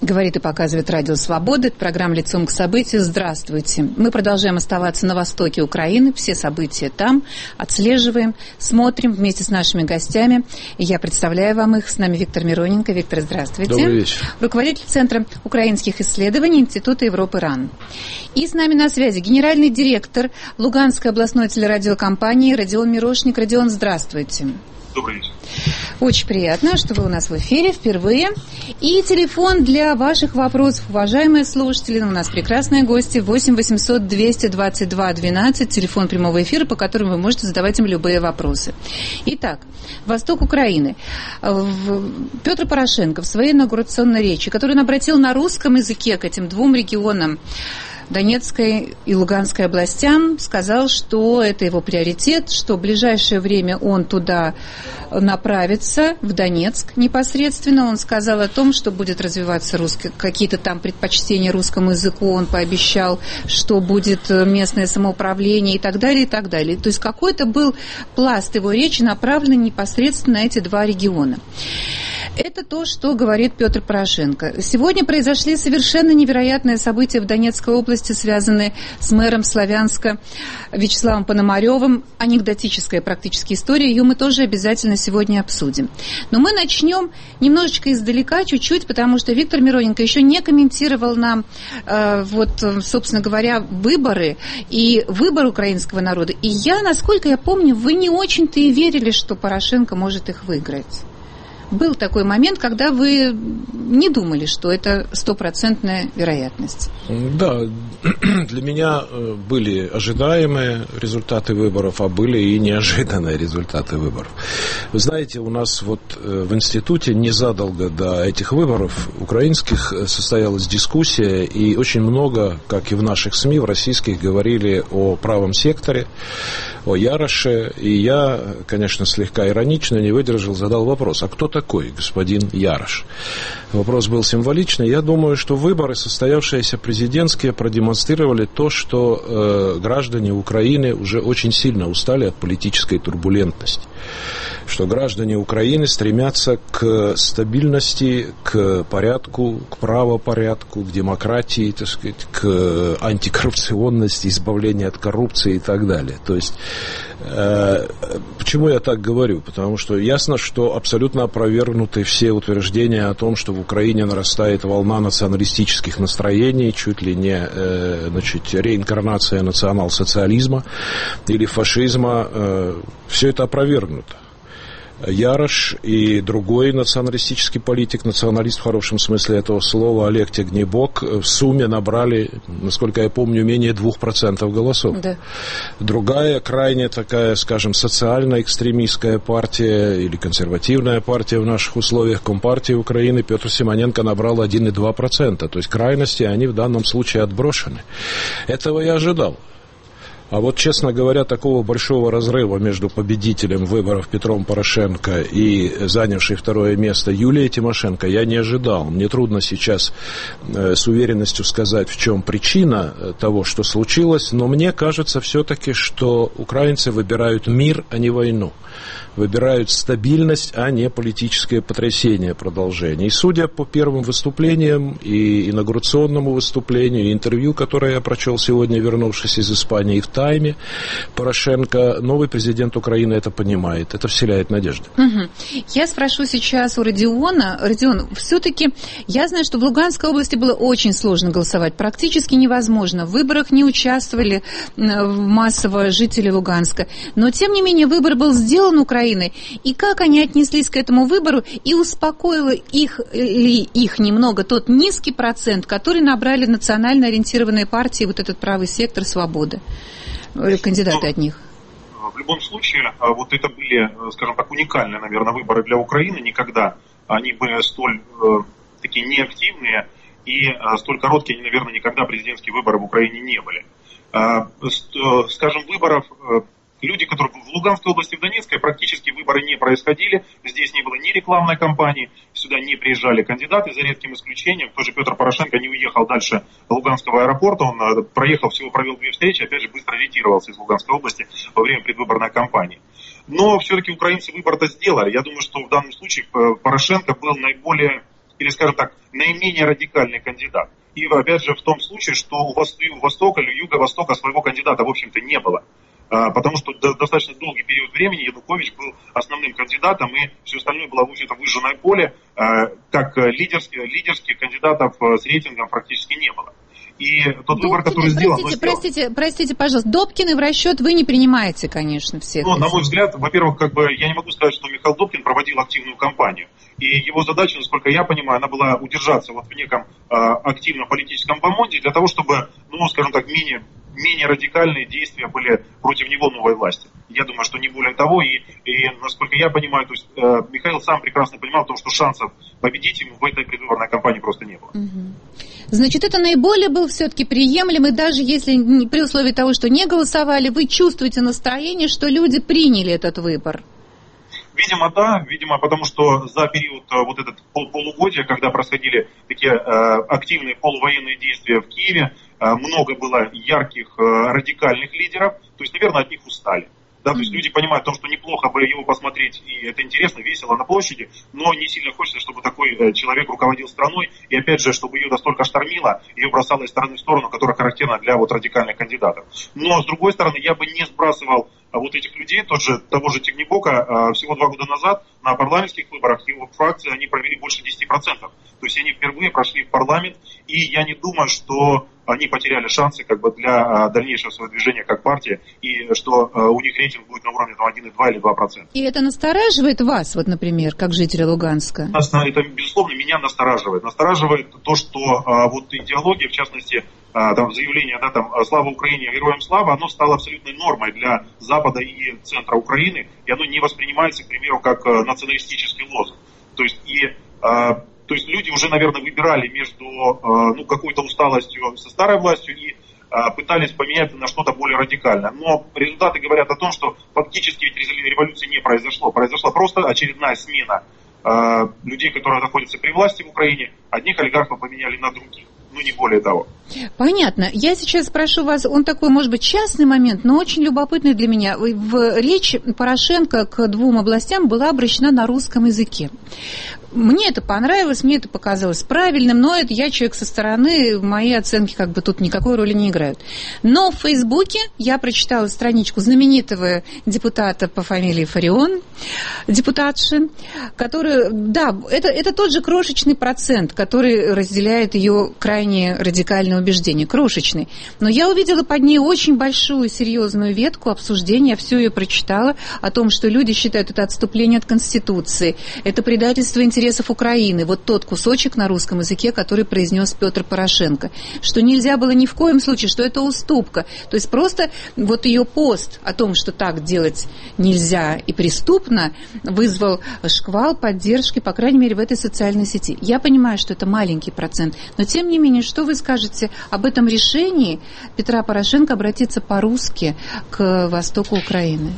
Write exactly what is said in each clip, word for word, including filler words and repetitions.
Говорит и показывает Радио Свобода. Это программа «Лицом к событию». Здравствуйте. Мы продолжаем оставаться на востоке Украины. Все события там. Отслеживаем, смотрим вместе с нашими гостями. И я представляю вам их. С нами Виктор Мироненко. Виктор, здравствуйте. Добрый вечер. Руководитель Центра украинских исследований Института Европы РАН. И с нами на связи генеральный директор Луганской областной телерадиокомпании Родион Мирошник. Родион, здравствуйте. Добрый вечер. Очень приятно, что вы у нас в эфире впервые. И телефон для ваших вопросов, уважаемые слушатели. У нас прекрасные гости. восемь восемьсот двести двадцать два двенадцать. Телефон прямого эфира, по которому вы можете задавать им любые вопросы. Итак, восток Украины. Петр Порошенко в своей инаугурационной речи, которую он обратил на русском языке к этим двум регионам, Донецкой и Луганской областям, сказал, что это его приоритет, что в ближайшее время он туда направится, в Донецк непосредственно. Он сказал о том, что будет развиваться русский, какие-то там предпочтения русскому языку, он пообещал, что будет местное самоуправление и так далее, и так далее. То есть какой-то был пласт его речи, направленный непосредственно на эти два региона. Это то, что говорит Петр Порошенко. Сегодня произошли совершенно невероятные события в Донецкой области, связанные с мэром Славянска Вячеславом Пономаревым. Анекдотическая практически история, ее мы тоже обязательно сегодня обсудим. Но мы начнем немножечко издалека, чуть-чуть, потому что Виктор Мироненко еще не комментировал нам, э, вот, собственно говоря, выборы и выбор украинского народа. И я, насколько я помню, вы не очень-то и верили, что Порошенко может их выиграть. Был такой момент, когда вы не думали, что это стопроцентная вероятность. Да, для меня были ожидаемые результаты выборов, а были и неожиданные результаты выборов. Вы знаете, у нас вот в институте незадолго до этих выборов украинских состоялась дискуссия, и очень много, как и в наших СМИ, в российских, говорили о правом секторе, о Яроше, и я, конечно, слегка иронично не выдержал, задал вопрос, а кто такой господин Ярош? Вопрос был символичный. Я думаю, что выборы, состоявшиеся президентские, продемонстрировали то, что э, граждане Украины уже очень сильно устали от политической турбулентности. Что граждане Украины стремятся к стабильности, к порядку, к правопорядку, к демократии, так сказать, к антикоррупционности, избавлению от коррупции и так далее. То есть, э, почему я так говорю? Потому что ясно, что абсолютно опровергнуты все утверждения о том, что в Украине нарастает волна националистических настроений, чуть ли не э, значит, реинкарнация национал-социализма или фашизма. Э, все это опровергнуто. Ярош и другой националистический политик, националист в хорошем смысле этого слова, Олег Тягнебок, в сумме набрали, насколько я помню, менее двух процентов голосов. Да. Другая, крайне такая, скажем, социально-экстремистская партия или консервативная партия в наших условиях, Компартия Украины, Петр Симоненко набрал один и два десятых процента. То есть крайности, они в данном случае отброшены. Этого я ожидал. А вот, честно говоря, такого большого разрыва между победителем выборов Петром Порошенко и занявшей второе место Юлией Тимошенко я не ожидал. Мне трудно сейчас э, с уверенностью сказать, в чем причина того, что случилось, но мне кажется все-таки, что украинцы выбирают мир, а не войну. Выбирают стабильность, а не политическое потрясение, продолжение. И судя по первым выступлениям, и инаугурационному выступлению, и интервью, которое я прочел сегодня, вернувшись из Испании, и в Тайме, Порошенко, новый президент Украины это понимает. Это вселяет надежду. Угу. Я спрошу сейчас у Родиона. Родион, все-таки я знаю, что в Луганской области было очень сложно голосовать. Практически невозможно. В выборах не участвовали массово жители Луганска. Но, тем не менее, выбор был сделан Украиной. И как они отнеслись к этому выбору, и успокоило их ли их немного тот низкий процент, который набрали национально ориентированные партии, вот этот правый сектор, Свобода, кандидаты ну, от них? В любом случае, вот это были, скажем так, уникальные, наверное, выборы для Украины. Никогда они были столь такие неактивные и столь короткие, они, наверное, никогда президентские выборы в Украине не были. Скажем, выборов... Люди, которые в Луганской области, в Донецкой, практически выборы не происходили. Здесь не было ни рекламной кампании, сюда не приезжали кандидаты, за редким исключением. Тот же Петр Порошенко не уехал дальше Луганского аэропорта. Он проехал, всего провел две встречи, опять же, быстро ретировался из Луганской области во время предвыборной кампании. Но все-таки украинцы выбор-то сделали. Я думаю, что в данном случае Порошенко был наиболее или, скажем так, наименее радикальный кандидат. И, опять же, в том случае, что у Востока или Юго-Востока своего кандидата, в общем-то, не было. Потому что достаточно долгий период времени Янукович был основным кандидатом, и все остальное было, в общем-то, выжженное поле, как лидерских, лидерских кандидатов с рейтингом практически не было. И тот Добкины, выбор, который сделан... Простите, простите, простите, пожалуйста, Добкины в расчет вы не принимаете, конечно, всех. Ну, на мой взгляд, во-первых, как бы я не могу сказать, что Михаил Добкин проводил активную кампанию. И его задача, насколько я понимаю, она была удержаться вот в неком э, активном политическом бомонде для того, чтобы, ну, скажем так, менее, менее радикальные действия были против него новой власти. Я думаю, что не более того. И, и насколько я понимаю, то есть э, Михаил сам прекрасно понимал, то, что шансов победить ему в этой предвыборной кампании просто не было. Угу. Значит, это наиболее был все-таки приемлемый, даже если при условии того, что не голосовали, вы чувствуете настроение, что люди приняли этот выбор? Видимо, да, видимо, потому что за период вот этот пол полугодия, когда происходили такие э, активные полувоенные действия в Киеве, э, много было ярких э, радикальных лидеров, то есть, наверное, от них устали. Да, то есть люди понимают, что неплохо бы его посмотреть, и это интересно, весело на площади, но не сильно хочется, чтобы такой человек руководил страной, и опять же, чтобы ее настолько штормило, ее бросало из стороны в сторону, которая характерна для вот радикальных кандидатов. Но, с другой стороны, я бы не сбрасывал вот этих людей, тот же, того же Тягнебока, всего два года назад на парламентских выборах его фракции, они провели больше десяти процентов. То есть они впервые прошли в парламент, и я не думаю, что они потеряли шансы как бы для дальнейшего своего движения как партия, и что у них рейтинг будет на уровне там, один и два или два процента. И это настораживает вас, вот, например, как жителя Луганска? Это, безусловно, меня настораживает. Настораживает то, что а, вот идеология, в частности, а, там, заявление, да, там, «Слава Украине, героям слава», оно стало абсолютной нормой для Запада и центра Украины, и оно не воспринимается, к примеру, как а, националистический лозунг. То есть, и... А, То есть люди уже, наверное, выбирали между ну, какой-то усталостью со старой властью и пытались поменять на что-то более радикальное. Но результаты говорят о том, что фактически ведь революции не произошло. Произошла просто очередная смена людей, которые находятся при власти в Украине. Одних олигархов поменяли на других. Ну, не более того. Понятно. Я сейчас спрошу вас, он такой, может быть, частный момент, но очень любопытный для меня. В речь Порошенко к двум областям была обращена на русском языке. Мне это понравилось, мне это показалось правильным, но это я человек со стороны, мои оценки как бы тут никакой роли не играют. Но в Фейсбуке я прочитала страничку знаменитого депутата по фамилии Фарион, депутатши, который, да, это, это тот же крошечный процент, который разделяет ее крайне радикальное убеждение, крошечный. Но я увидела под ней очень большую, серьезную ветку обсуждения, я всю ее прочитала, о том, что люди считают это отступление от Конституции, это предательство интересов интересов Украины, вот тот кусочек на русском языке, который произнес Петр Порошенко, что нельзя было ни в коем случае, что это уступка. То есть просто вот ее пост о том, что так делать нельзя и преступно, вызвал шквал поддержки, по крайней мере, в этой социальной сети. Я понимаю, что это маленький процент, но тем не менее, что вы скажете об этом решении Петра Порошенко обратиться по-русски к востоку Украины?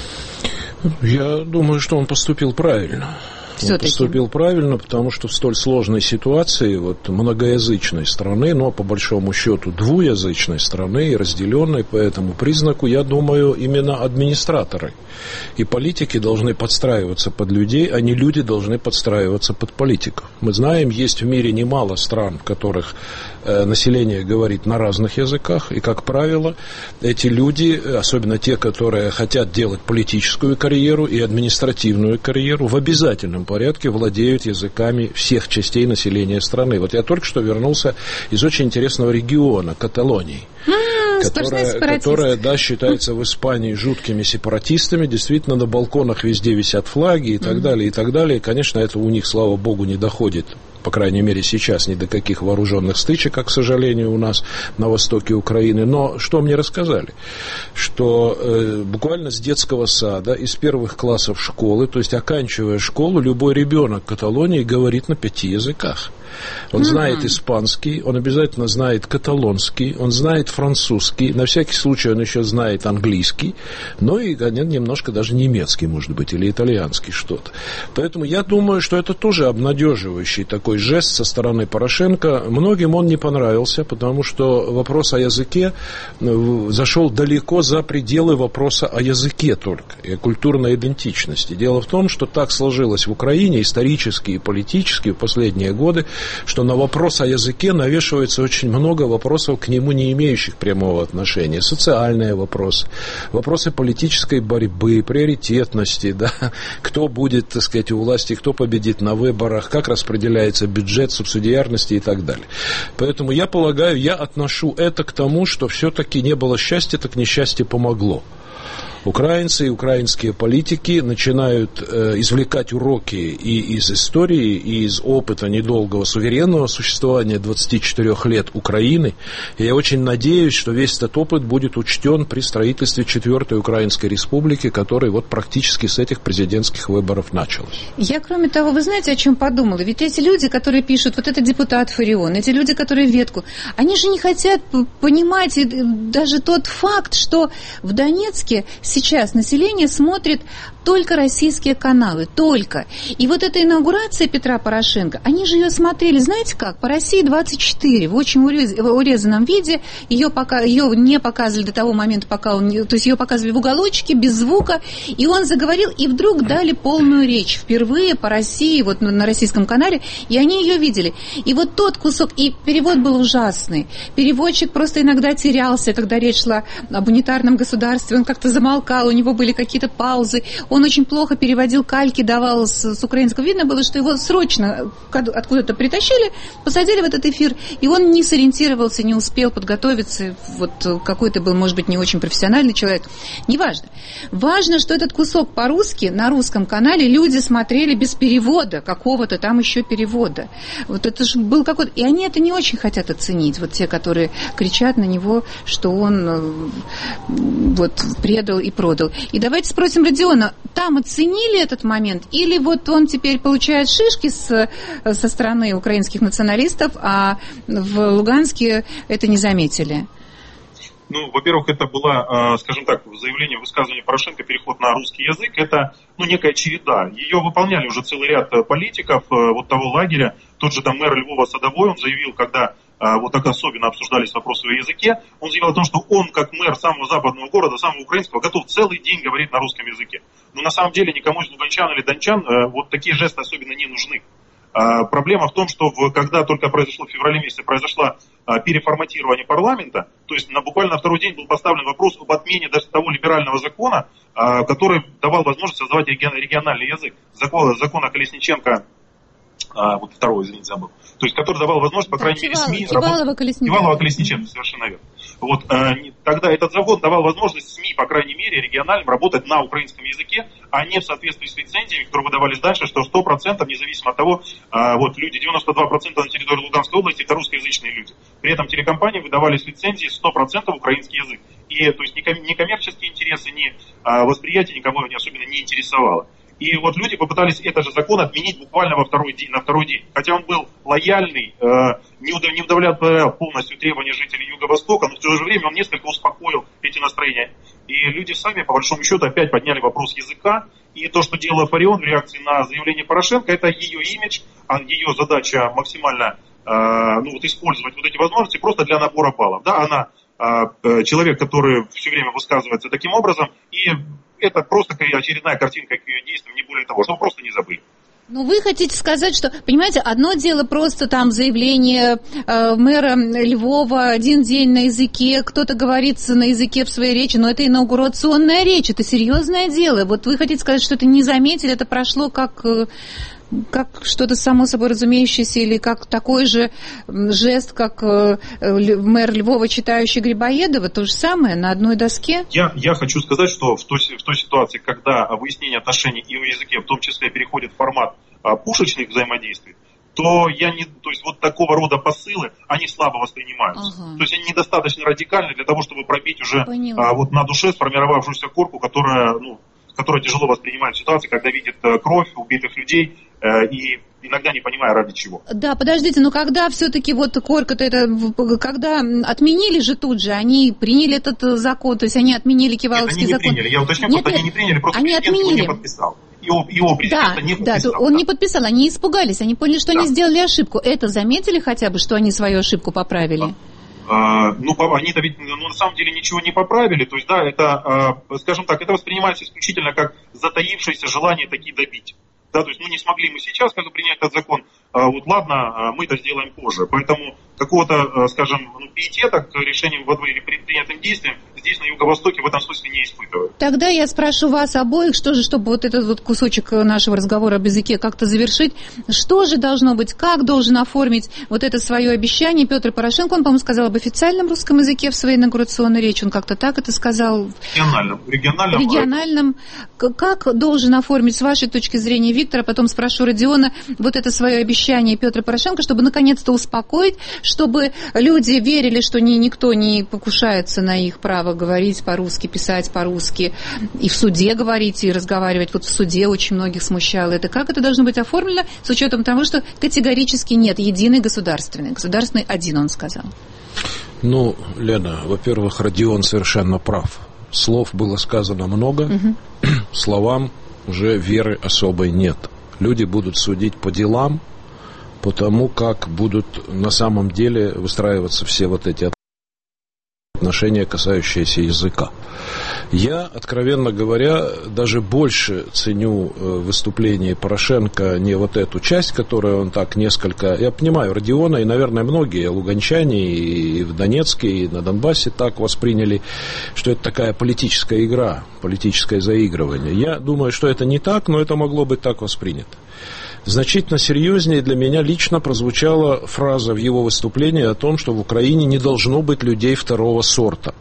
Я думаю, что он поступил правильно. Он поступил правильно, потому что в столь сложной ситуации вот, многоязычной страны, но по большому счету двуязычной страны и разделенной по этому признаку, я думаю, именно администраторы и политики должны подстраиваться под людей, а не люди должны подстраиваться под политиков. Мы знаем, есть в мире немало стран, в которых э, население говорит на разных языках, и, как правило, эти люди, особенно те, которые хотят делать политическую карьеру и административную карьеру, в обязательном порядке владеют языками всех частей населения страны. Вот я только что вернулся из очень интересного региона, Каталонии, mm, которая, которая, да, считается в Испании жуткими сепаратистами. Действительно, на балконах везде висят флаги и так mm. далее, и так далее. Конечно, это у них, слава богу, не доходит, по крайней мере, сейчас ни до каких вооруженных стычек, как, к сожалению, у нас на востоке Украины. Но что мне рассказали? Что э, буквально с детского сада, из первых классов школы, то есть оканчивая школу, любой ребенок Каталонии говорит на пяти языках. Он mm-hmm. знает испанский, он обязательно знает каталонский, он знает французский, на всякий случай он еще знает английский, но и немножко даже немецкий, может быть, или итальянский что-то. Поэтому я думаю, что это тоже обнадеживающий такой такой жест со стороны Порошенко. Многим он не понравился, потому что вопрос о языке зашел далеко за пределы вопроса о языке только, и о культурной идентичности. Дело в том, что так сложилось в Украине исторически и политически в последние годы, что на вопрос о языке навешивается очень много вопросов, к нему не имеющих прямого отношения. Социальные вопросы, вопросы политической борьбы, приоритетности, да, кто будет, так сказать, у власти, кто победит на выборах, как распределяется бюджет, субсидиарности и так далее. Поэтому я полагаю, я отношу это к тому, что все-таки не было счастья, так несчастье помогло. Украинцы и украинские политики начинают э, извлекать уроки и из истории, и из опыта недолгого суверенного существования двадцати четырёх лет Украины. И я очень надеюсь, что весь этот опыт будет учтен при строительстве четвертой Украинской республики, которая вот практически с этих президентских выборов началась. Я, кроме того, вы знаете, о чем подумала? Ведь эти люди, которые пишут, вот этот депутат Фарион, эти люди, которые ветку, они же не хотят понимать даже тот факт, что в Донецке сейчас население смотрит только российские каналы, только. И вот эта инаугурация Петра Порошенко, они же ее смотрели, знаете как, по России двадцать четыре, в очень урезанном виде, ее, пока, ее не показывали до того момента, пока он, то есть ее показывали в уголочке, без звука, и он заговорил, и вдруг дали полную речь, впервые по России, вот на российском канале, и они ее видели. И вот тот кусок, и перевод был ужасный, переводчик просто иногда терялся, когда речь шла об унитарном государстве, он как-то замолкал, у него были какие-то паузы, он очень плохо переводил, кальки давал с, с украинского. Видно было, что его срочно откуда-то притащили, посадили в этот эфир, и он не сориентировался, не успел подготовиться. Вот какой-то был, может быть, не очень профессиональный человек. Неважно. Важно, что этот кусок по-русски на русском канале люди смотрели без перевода, какого-то там еще перевода. Вот это же был какой-то... И они это не очень хотят оценить, вот те, которые кричат на него, что он вот предал и продал. И давайте спросим Родиона, там оценили этот момент, или вот он теперь получает шишки с, со стороны украинских националистов, а в Луганске это не заметили? Ну, во-первых, это было, скажем так, заявление, высказывание Порошенко, переход на русский язык, это, ну, некая череда. Ее выполняли уже целый ряд политиков вот того лагеря. Тот же там мэр Львова Садовой, он заявил, когда вот так особенно обсуждались вопросы о языке, он заявил о том, что он, как мэр самого западного города, самого украинского, готов целый день говорить на русском языке. Но на самом деле никому из луганчан или дончан вот такие жесты особенно не нужны. А, проблема в том, что в, когда только произошло в феврале месяце, произошло а, переформатирование парламента, то есть на, буквально на второй день был поставлен вопрос об отмене даже того либерального закона, а, который давал возможность создавать регион, региональный язык. Закон, закон о Колесниченко, а, вот второй, извините, забыл, то есть который давал возможность, по да, крайней мере, СМИ... Кивалова-Колесниченко, совершенно верно. Вот, а, тогда этот закон давал возможность СМИ, по крайней мере, региональным, работать на украинском языке, а не в соответствии с лицензиями, которые выдавались дальше, что сто процентов, независимо от того, а, вот люди, девяносто два процента на территории Луганской области, это русскоязычные люди. При этом телекомпании выдавались лицензии сто процентов украинский язык. И, то есть, ни коммерческие интересы, ни а, восприятие никого не особенно не интересовало. И вот люди попытались этот же закон отменить буквально во второй день, на второй день. Хотя он был лояльный, э, не удовлетворял полностью требования жителей Юго-Востока, но в то же время он несколько успокоил эти настроения. И люди сами, по большому счету, опять подняли вопрос языка. И то, что делала Фарион в реакции на заявление Порошенко, это ее имидж, а ее задача максимально э, ну, вот использовать вот эти возможности просто для набора баллов. Да, она э, человек, который все время высказывается таким образом, и это просто очередная картинка к ее действиям, не более того, что вы просто не забыли. Ну, вы хотите сказать, что, понимаете, одно дело просто там заявление э, мэра Львова, один день на языке, кто-то говорит на языке в своей речи, но это инаугурационная речь, это серьезное дело. Вот вы хотите сказать, что это не заметили, это прошло как... Э, как что-то само собой разумеющееся, или как такой же жест, как э, мэр Львова, читающий Грибоедова, то же самое, на одной доске? Я, я хочу сказать, что в той, в той ситуации, когда выяснение отношений и в языке, в том числе, переходит в формат а, пушечных взаимодействий, то я не, то есть вот такого рода посылы, они слабо воспринимаются. Ага. То есть они недостаточно радикальны для того, чтобы пробить уже а, вот на душе сформировавшуюся корку, которая, ну, которая тяжело воспринимает ситуацию, когда видит э, кровь убитых людей э, и иногда не понимая, ради чего. Да, подождите, но когда все-таки вот корка-то это, когда отменили же тут же, они приняли этот закон, то есть они отменили Киваловский закон. Нет, они не приняли, я уточню, нет, просто нет, они не приняли, просто они президент отменили. его не подписал. его, его президента да, не подписал. Да, он да. не подписал, они испугались, они поняли, что да. они сделали ошибку. Это заметили хотя бы, что они свою ошибку поправили? А, ну, они-то ведь ну, на самом деле ничего не поправили. То есть, да, это, скажем так, это воспринимается исключительно как затаившееся желание таки добить. Да, то есть, ну, не смогли мы сейчас как бы принять этот закон, а, вот ладно, мы это сделаем позже. Поэтому какого-то, скажем, ну, пиетета к решениям или предпринятым действиям здесь на Юго-Востоке в этом смысле не испытывают. Тогда я спрошу вас обоих, что же, чтобы вот этот вот кусочек нашего разговора об языке как-то завершить, что же должно быть, как должен оформить вот это свое обещание Петр Порошенко? Он, по-моему, сказал об официальном русском языке в своей инаугурационной речи, он как-то так это сказал. Региональном. Региональном. Региональном. Как должен оформить, с вашей точки зрения, Виктор, а потом спрошу Родиона, вот это свое обещание Петра Порошенко, чтобы наконец-то успокоить, чтобы люди верили, что ни, никто не покушается на их право говорить по-русски, писать по-русски, и в суде говорить, и разговаривать. Вот в суде очень многих смущало это. Как это должно быть оформлено, с учетом того, что категорически нет единый государственный. Государственный один, он сказал. Ну, Лена, во-первых, Родион совершенно прав. Слов было сказано много, угу. Словам уже веры особой нет. Люди будут судить по делам, по тому, как будут на самом деле выстраиваться все вот эти отношения, касающиеся языка. Я, откровенно говоря, даже больше ценю выступление Порошенко не вот эту часть, которую он так несколько... Я понимаю, Родиона и, наверное, многие луганчане и в Донецке, и на Донбассе так восприняли, что это такая политическая игра, политическое заигрывание. Я думаю, что это не так, но это могло быть так воспринято. Значительно серьезнее для меня лично прозвучала фраза в его выступлении о том, что в Украине не должно быть людей второго сорта.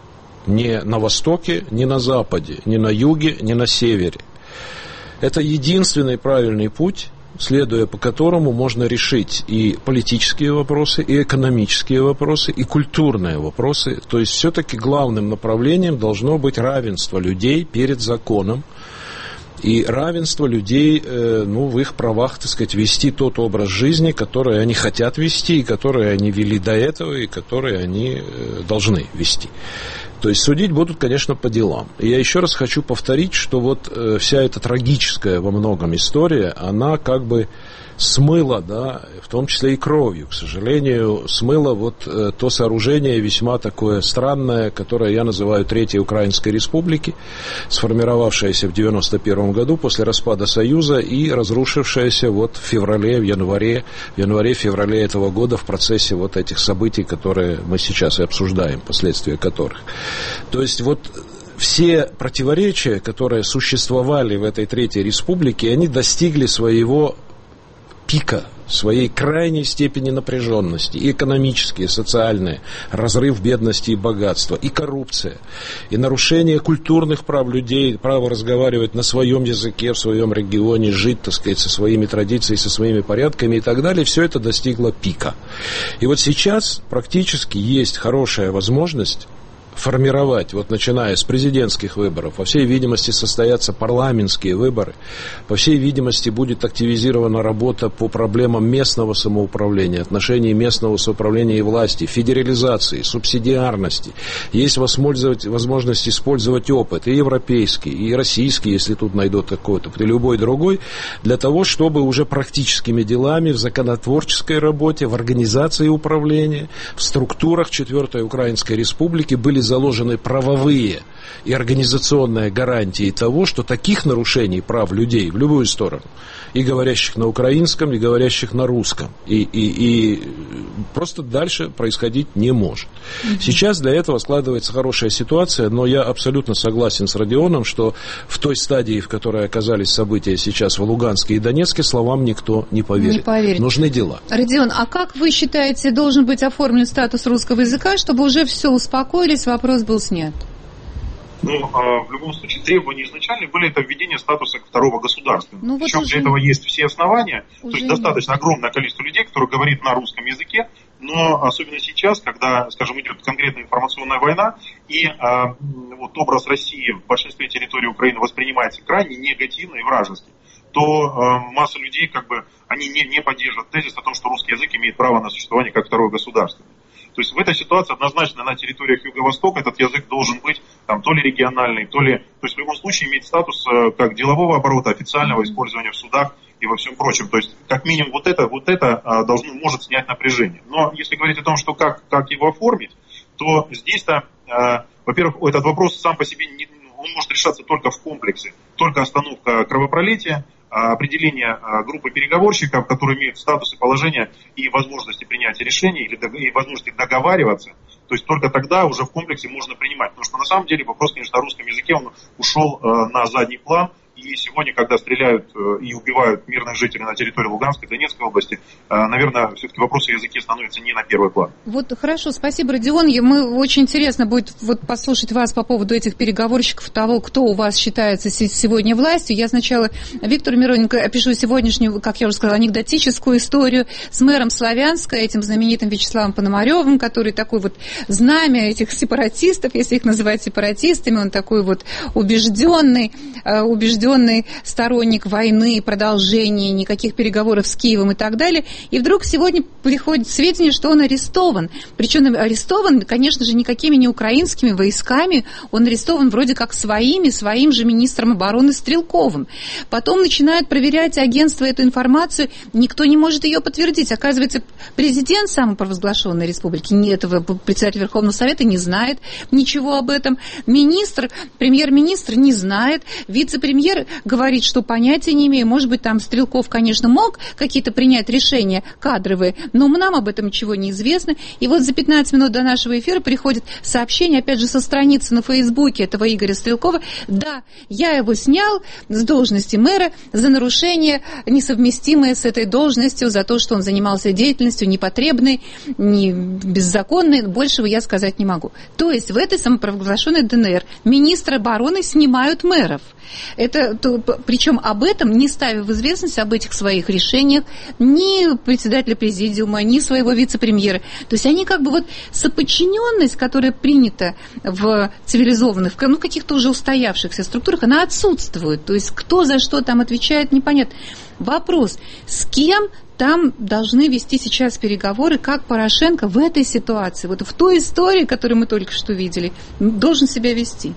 Ни на Востоке, ни на Западе, ни на Юге, ни на Севере. Это единственный правильный путь, следуя по которому можно решить и политические вопросы, и экономические вопросы, и культурные вопросы. То есть все-таки главным направлением должно быть равенство людей перед законом, и равенство людей, э, ну, в их правах, так сказать, вести тот образ жизни, который они хотят вести, и который они вели до этого, и который они э, должны вести. То есть судить будут, конечно, по делам. И я еще раз хочу повторить, что вот э, вся эта трагическая во многом история, она как бы смыла, да, в том числе и кровью, к сожалению, смыла вот э, то сооружение весьма такое странное, которое я называю Третьей Украинской Республики, сформировавшееся в девяносто первом году после распада Союза и разрушившееся вот в феврале, в январе, в январе-феврале этого года в процессе вот этих событий, которые мы сейчас и обсуждаем, последствия которых. То есть вот все противоречия, которые существовали в этой Третьей Республике, они достигли своего пика, своей крайней степени напряженности, и экономические, и социальные, разрыв бедности и богатства, и коррупция, и нарушение культурных прав людей, право разговаривать на своем языке, в своем регионе, жить, так сказать, со своими традициями, со своими порядками и так далее, все это достигло пика. И вот сейчас практически есть хорошая возможность формировать, вот начиная с президентских выборов, по всей видимости состоятся парламентские выборы, по всей видимости будет активизирована работа по проблемам местного самоуправления, отношений местного самоуправления и власти, федерализации, субсидиарности. Есть возможность, возможность использовать опыт и европейский, и российский, если тут найдут такой-то, и любой другой, для того, чтобы уже практическими делами в законотворческой работе, в организации управления, в структурах Четвертой Украинской Республики были заложены правовые и организационные гарантии того, что таких нарушений прав людей в любую сторону, и говорящих на украинском, и говорящих на русском, и, и, и просто дальше происходить не может. Mm-hmm. Сейчас для этого складывается хорошая ситуация, но я абсолютно согласен с Родионом, что в той стадии, в которой оказались события сейчас в Луганске и Донецке, словам никто не поверит. Не поверит. Нужны дела. Родион, а как вы считаете, должен быть оформлен статус русского языка, чтобы уже все успокоились, вопрос был снят? Ну, в любом случае, требования изначально были это введение статуса второго государства. Ну, вот Причем уже... для этого есть все основания. Уже то есть достаточно нет. огромное количество людей, которые говорят на русском языке, но особенно сейчас, когда, скажем, идет конкретная информационная война, и а, вот образ России в большинстве территорий Украины воспринимается крайне негативно и вражески, то а, масса людей, как бы, они не, не поддерживают тезис о том, что русский язык имеет право на существование как второе государство. То есть в этой ситуации однозначно на территориях Юго-Востока этот язык должен быть там, то ли региональный, то ли... То есть в любом случае иметь статус как делового оборота, официального использования в судах и во всем прочем. То есть как минимум вот это, вот это должно, может снять напряжение. Но если говорить о том, что как, как его оформить, то здесь-то, э, во-первых, этот вопрос сам по себе не, он может решаться только в комплексе. Только остановка кровопролития, определение группы переговорщиков, которые имеют статус и положение и возможности принятия решений или и возможности договариваться. То есть только тогда уже в комплексе можно принимать. Потому что на самом деле вопрос, конечно, о русском языке он ушел на задний план. И сегодня, когда стреляют и убивают мирных жителей на территории Луганской, Донецкой области, наверное, все-таки вопрос о языке становится не на первый план. Вот хорошо, спасибо, Родион. Мы, очень интересно будет вот послушать вас по поводу этих переговорщиков, того, кто у вас считается сегодня властью. Я сначала Виктору Мироненко опишу сегодняшнюю, как я уже сказала, анекдотическую историю с мэром Славянска, этим знаменитым Вячеславом Пономаревым, который такой вот знамя этих сепаратистов, если их называть сепаратистами, он такой вот убежденный, убежденный сторонник войны, продолжения, никаких переговоров с Киевом и так далее. И вдруг сегодня приходит сведения, что он арестован. Причем арестован, конечно же, никакими не украинскими войсками, он арестован вроде как своими, своим же министром обороны Стрелковым. Потом начинают проверять агентство эту информацию, никто не может ее подтвердить. Оказывается, президент самопровозглашенной республики, этого председатель Верховного Совета не знает ничего об этом. Министр, премьер-министр не знает, вице-премьер говорит, что понятия не имею. Может быть, там Стрелков, конечно, мог какие-то принять решения кадровые, но нам об этом ничего не известно. И вот за пятнадцать минут до нашего эфира приходит сообщение, опять же, со страницы на Фейсбуке этого Игоря Стрелкова. Да, я его снял с должности мэра за нарушение, несовместимое с этой должностью, за то, что он занимался деятельностью непотребной, не беззаконной. Большего я сказать не могу. То есть в этой самопровозглашенной ДНР министры обороны снимают мэров. Это, то, причем об этом, не ставя в известность об этих своих решениях ни председателя президиума, ни своего вице-премьера. То есть они как бы вот соподчиненность, которая принята в цивилизованных, ну, каких-то уже устоявшихся структурах, она отсутствует. То есть кто за что там отвечает, непонятно. Вопрос, с кем там должны вести сейчас переговоры, как Порошенко в этой ситуации, вот в той истории, которую мы только что видели, должен себя вести?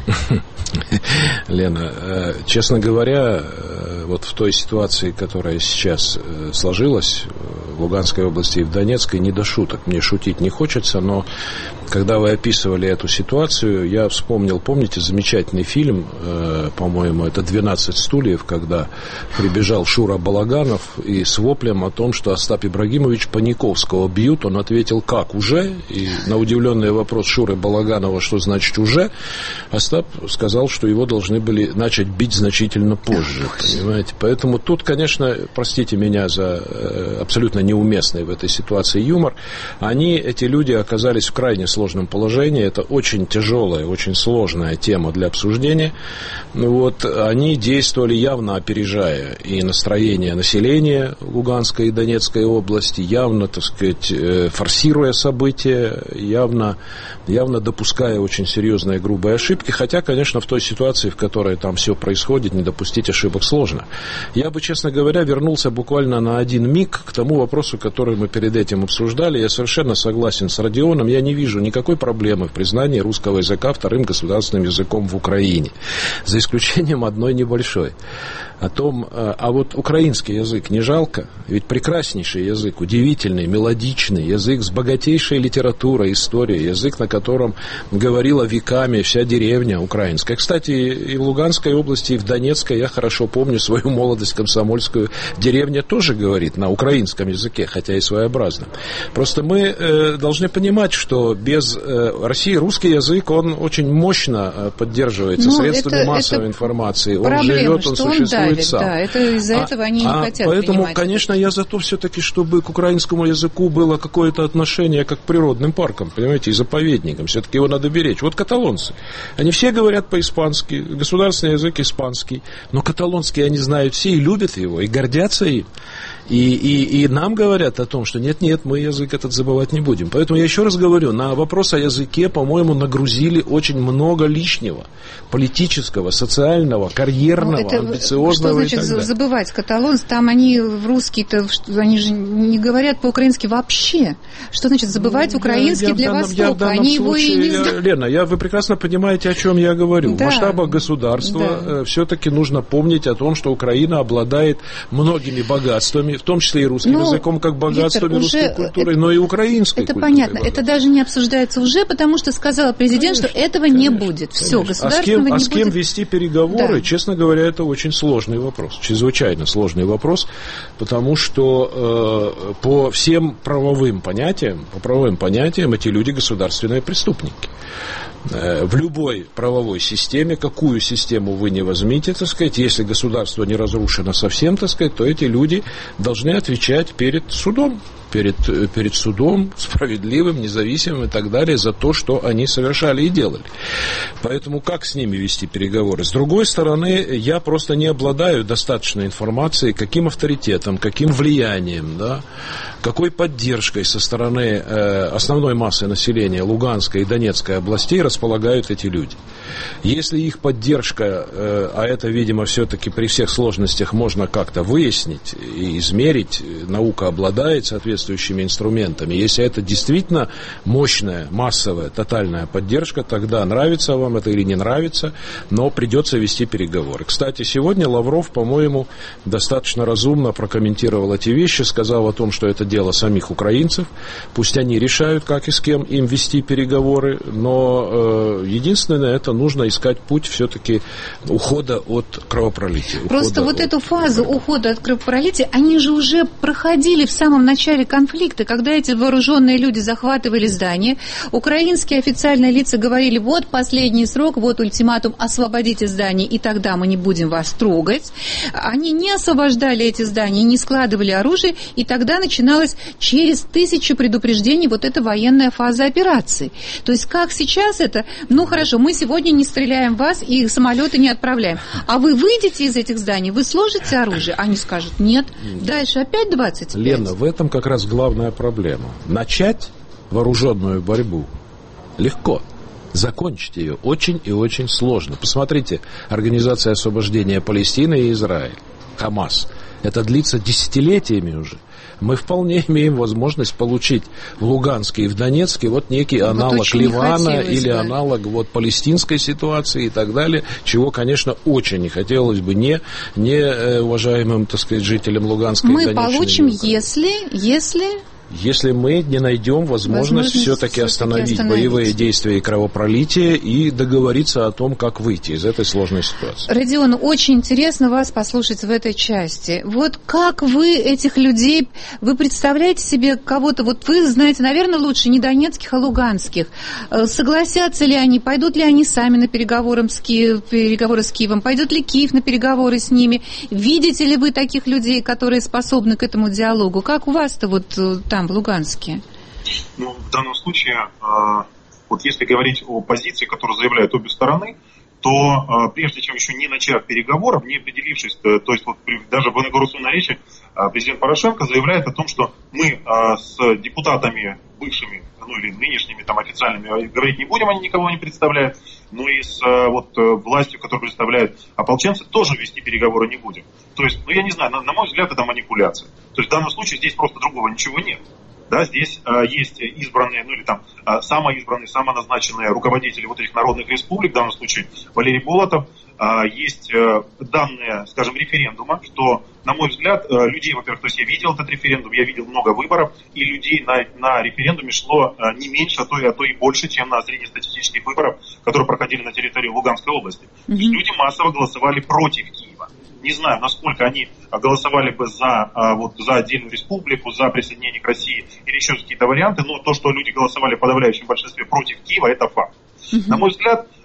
Лена, честно говоря, вот в той ситуации, которая сейчас сложилась в Луганской области и в Донецкой, не до шуток. Мне шутить не хочется, но когда вы описывали эту ситуацию, я вспомнил, помните, замечательный фильм, по-моему, это «двенадцать стульев», когда прибежал Шура Балаганов и с воплем о том, что Остап Ибрагимович Паниковского бьют, он ответил: «Как, уже?» И на удивленный вопрос Шуры Балаганова, что значит «уже?», Остап сказал, что его должны были начать бить значительно позже, понимаете? Поэтому тут, конечно, простите меня за абсолютно неуместный в этой ситуации юмор, они, эти люди, оказались в крайне сложном положении, это очень тяжелая, очень сложная тема для обсуждения. Вот, они действовали явно опережая и настроение населения Луганской и Донецкой области, явно, так сказать, форсируя события, явно, явно допуская очень серьезные грубые ошибки, хотя, конечно, в той ситуации, в которой там все происходит, не допустить ошибок сложно. Я бы, честно говоря, вернулся буквально на один миг к тому вопросу, который мы перед этим обсуждали. Я совершенно согласен с Родионом, я не вижу никакой проблемы в признании русского языка вторым государственным языком в Украине, за исключением одной небольшой. О том, а вот украинский язык не жалко? Ведь прекраснейший язык, удивительный, мелодичный, язык с богатейшей литературой, историей, язык, на котором говорила веками вся деревня украинская. Кстати, и в Луганской области, и в Донецкой, я хорошо помню свою молодость комсомольскую, деревня тоже говорит на украинском языке, хотя и своеобразно. Просто мы э, должны понимать, что без э, России русский язык, он очень мощно э, поддерживается ну, средствами это, массовой это информации. Он проблема, живет, он существует. Сам. Да, это из-за а, этого они не а хотят поэтому, принимать. конечно, я за то все-таки, чтобы к украинскому языку было какое-то отношение как к природным паркам, понимаете, и заповедникам. Все-таки его надо беречь. Вот каталонцы. Они все говорят по-испански, государственный язык испанский, но каталонский они знают все и любят его, и гордятся им. И, и, и нам говорят о том, что нет-нет, мы язык этот забывать не будем. Поэтому я еще раз говорю, на вопрос о языке, по-моему, нагрузили очень много лишнего. Политического, социального, карьерного, это, амбициозного. Что значит забывать каталонцы? Там они в русский-то, они же не говорят по-украински вообще. Что значит забывать ну, украинский я, для я, Востока? Я они его и не я, Лена, я, вы прекрасно понимаете, о чем я говорю. Да. В масштабах государства да. все-таки нужно помнить о том, что Украина обладает многими богатствами, в том числе и русским ну, языком, как богатством Виктор, русской культуры, это, но и украинской это культурой. Это понятно. Это даже не обсуждается уже, потому что сказал президент, конечно, что этого конечно, не будет. Все, государственного а с кем, не а с кем будет. вести переговоры, да. честно говоря, это очень сложный вопрос. Чрезвычайно сложный вопрос, потому что э, по всем правовым понятиям, по правовым понятиям эти люди государственные преступники. В любой правовой системе, какую систему вы не возьмите, так сказать, если государство не разрушено совсем, так сказать, то эти люди должны отвечать перед судом, перед, перед судом, справедливым, независимым и так далее, за то, что они совершали и делали. Поэтому как с ними вести переговоры? С другой стороны, я просто не обладаю достаточной информацией, каким авторитетом, каким влиянием, да, какой поддержкой со стороны э, основной массы населения Луганской и Донецкой областей располагают эти люди. Если их поддержка, э, а это, видимо, все-таки при всех сложностях можно как-то выяснить и измерить, наука обладает соответствующими инструментами, если это действительно мощная, массовая, тотальная поддержка, тогда нравится вам это или не нравится, но придется вести переговоры. Кстати, сегодня Лавров, по-моему, достаточно разумно прокомментировал эти вещи, сказал о том, что это дело самих украинцев, пусть они решают, как и с кем им вести переговоры, но э, единственное, это нужно искать путь все-таки ухода от кровопролития. Просто вот от... эту фазу ухода от кровопролития, они же уже проходили в самом начале конфликта, когда эти вооруженные люди захватывали здание, украинские официальные лица говорили, вот последний срок, вот ультиматум, освободите здание, и тогда мы не будем вас трогать. Они не освобождали эти здания, не складывали оружие, и тогда начиналось через тысячу предупреждений вот эта военная фаза операции. То есть как сейчас это? Ну хорошо, мы сегодня не стреляем в вас и самолеты не отправляем. А вы выйдете из этих зданий, вы сложите оружие? Они скажут, нет. Дальше опять двадцать пять. Лена, в этом как раз главная проблема. Начать вооруженную борьбу легко. Закончить ее очень и очень сложно. Посмотрите, Организация освобождения Палестины и Израиль, Хамас. Это длится десятилетиями уже. Мы вполне имеем возможность получить в Луганске и в Донецке вот некий аналог вот Ливана или бы. аналог вот палестинской ситуации и так далее, чего, конечно, очень не хотелось бы не, не уважаемым, так сказать, жителям Луганской Мы и Донецкой. Мы получим, если, если... Если мы не найдем возможность, возможность все-таки, все-таки остановить, остановить боевые действия и кровопролитие и договориться о том, как выйти из этой сложной ситуации. Родион, очень интересно вас послушать в этой части. Вот как вы этих людей, вы представляете себе кого-то, вот вы знаете, наверное, лучше не донецких, а луганских. Согласятся ли они, пойдут ли они сами на переговоры с, Ки... переговоры с Киевом, пойдет ли Киев на переговоры с ними? Видите ли вы таких людей, которые способны к этому диалогу? Как у вас-то вот там, в Луганске? Ну, в данном случае, э, вот если говорить о позиции, которую заявляют обе стороны, то э, прежде чем еще не начать переговоров, не определившись, э, то есть вот при, даже в инаугурационной речи э, президент Порошенко заявляет о том, что мы э, с депутатами бывшими, ну или нынешними там официальными говорить не будем, они никого не представляют, но и с э, вот э, властью, которая представляет ополченцы, тоже вести переговоры не будем. То есть, ну я не знаю, на, на мой взгляд, это манипуляция. То есть в данном случае здесь просто другого ничего нет. Да, здесь э, есть избранные, ну или там э, самоизбранные, самоназначенные руководители вот этих народных республик, в данном случае Валерий Болотов. Э, есть э, данные, скажем, референдума, что, на мой взгляд, э, людей, во-первых, то есть я видел этот референдум, я видел много выборов, и людей на, на референдуме шло э, не меньше, а то, и, а то и больше, чем на среднестатистических выборах, которые проходили на территории Луганской области. Mm-hmm. То есть люди массово голосовали против Киева. Не знаю, насколько они голосовали бы за, вот, за отдельную республику, за присоединение к России или еще какие-то варианты, но то, что люди голосовали в подавляющем большинстве против Киева, это факт. Uh-huh. На мой взгляд,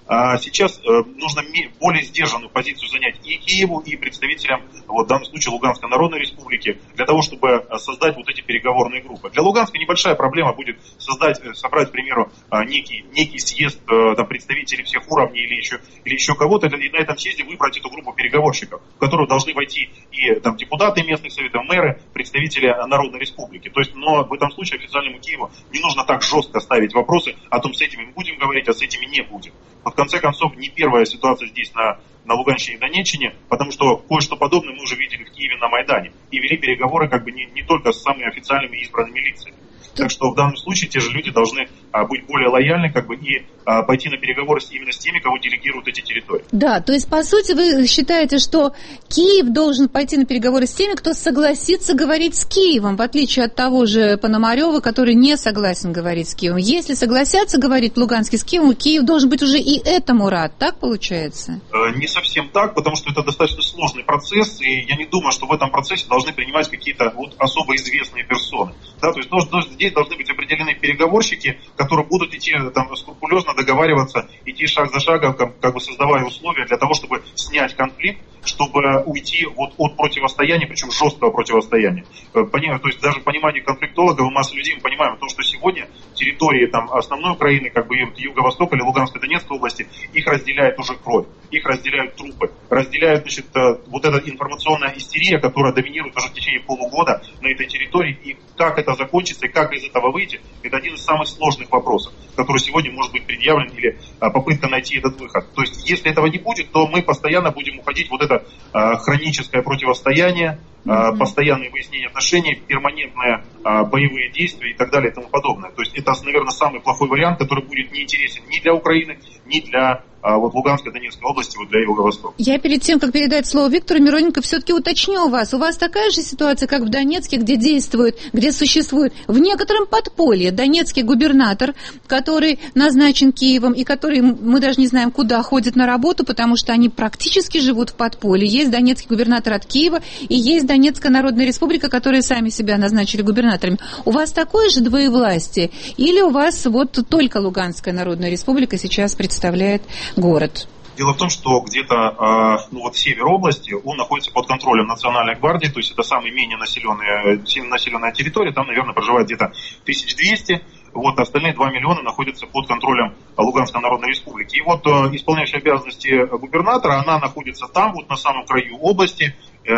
Сейчас нужно более сдержанную позицию занять и Киеву, и представителям, вот, в данном случае, Луганской Народной Республики, для того, чтобы создать вот эти переговорные группы. Для Луганска небольшая проблема будет создать, собрать, к примеру, некий, некий съезд там, представителей всех уровней или еще, или еще кого-то, и на этом съезде выбрать эту группу переговорщиков, в которую должны войти и там, депутаты местных советов, мэры, представители Народной Республики. То есть, но в этом случае официальному Киеву не нужно так жестко ставить вопросы о том, с этими мы будем говорить, а с этими не будем. В конце концов, не первая ситуация здесь на, на Луганщине и Донеччине, потому что кое-что подобное мы уже видели в Киеве на Майдане. И вели переговоры как бы не, не только с самыми официальными избранными лицами. Так что в данном случае те же люди должны а, быть более лояльны как бы, и а, пойти на переговоры с, именно с теми, кого делегируют эти территории. Да, то есть, по сути, вы считаете, что Киев должен пойти на переговоры с теми, кто согласится говорить с Киевом, в отличие от того же Пономарева, который не согласен говорить с Киевом. Если согласятся говорить Луганский с Киевом, Киев должен быть уже и этому рад, так получается? Э, не совсем так, потому что это достаточно сложный процесс, и я не думаю, что в этом процессе должны принимать какие-то вот, особо известные персоны. Да, то есть должен, здесь должны быть определены переговорщики, которые будут идти там, скрупулезно договариваться, идти шаг за шагом, как, как бы создавая условия для того, чтобы снять конфликт, чтобы уйти вот от противостояния, причем жесткого противостояния. Понимаю, то есть даже понимание конфликтологов и массы людей мы понимаем, то, что сегодня территории там, основной Украины, как бы Юго-Востока или Луганской, Донецкой области, их разделяет уже кровь, их разделяют трупы, разделяют, значит, вот эта информационная истерия, которая доминирует уже в течение полугода на этой территории, и как это закончится, и как из этого выйти, это один из самых сложных вопросов, который сегодня может быть предъявлен, или а, попытка найти этот выход. То есть, если этого не будет, то мы постоянно будем уходить в вот это а, хроническое противостояние, а, mm-hmm. постоянные выяснения отношений, перманентные а, боевые действия и так далее и тому подобное. То есть, это, наверное, самый плохой вариант, который будет неинтересен ни для Украины, ни для а, вот, Луганской, Донецкой области, вот для Юго-Востока. Я перед тем, как передать слово Виктору Мироненко, все-таки уточню у вас. У вас такая же ситуация, как в Донецке, где действует, где существует в некотором подполье донецкий губернатор, который назначен Киевом и который, мы даже не знаем, куда ходит на работу, потому что они практически живут в подполье. Есть донецкий губернатор от Киева и есть Донецкая Народная Республика, которые сами себя назначили губернаторами. У вас такое же двоевластие? Или у вас вот только Луганская Народная Республика сейчас представляет город? Дело в том, что где-то ну, вот север области, он находится под контролем Национальной гвардии, то есть это самая менее населенная, населенная территория, там, наверное, проживает где-то тысяча двести, вот, остальные два миллиона находятся под контролем Луганской Народной Республики. И вот исполняющая обязанности губернатора, она находится там, вот на самом краю области,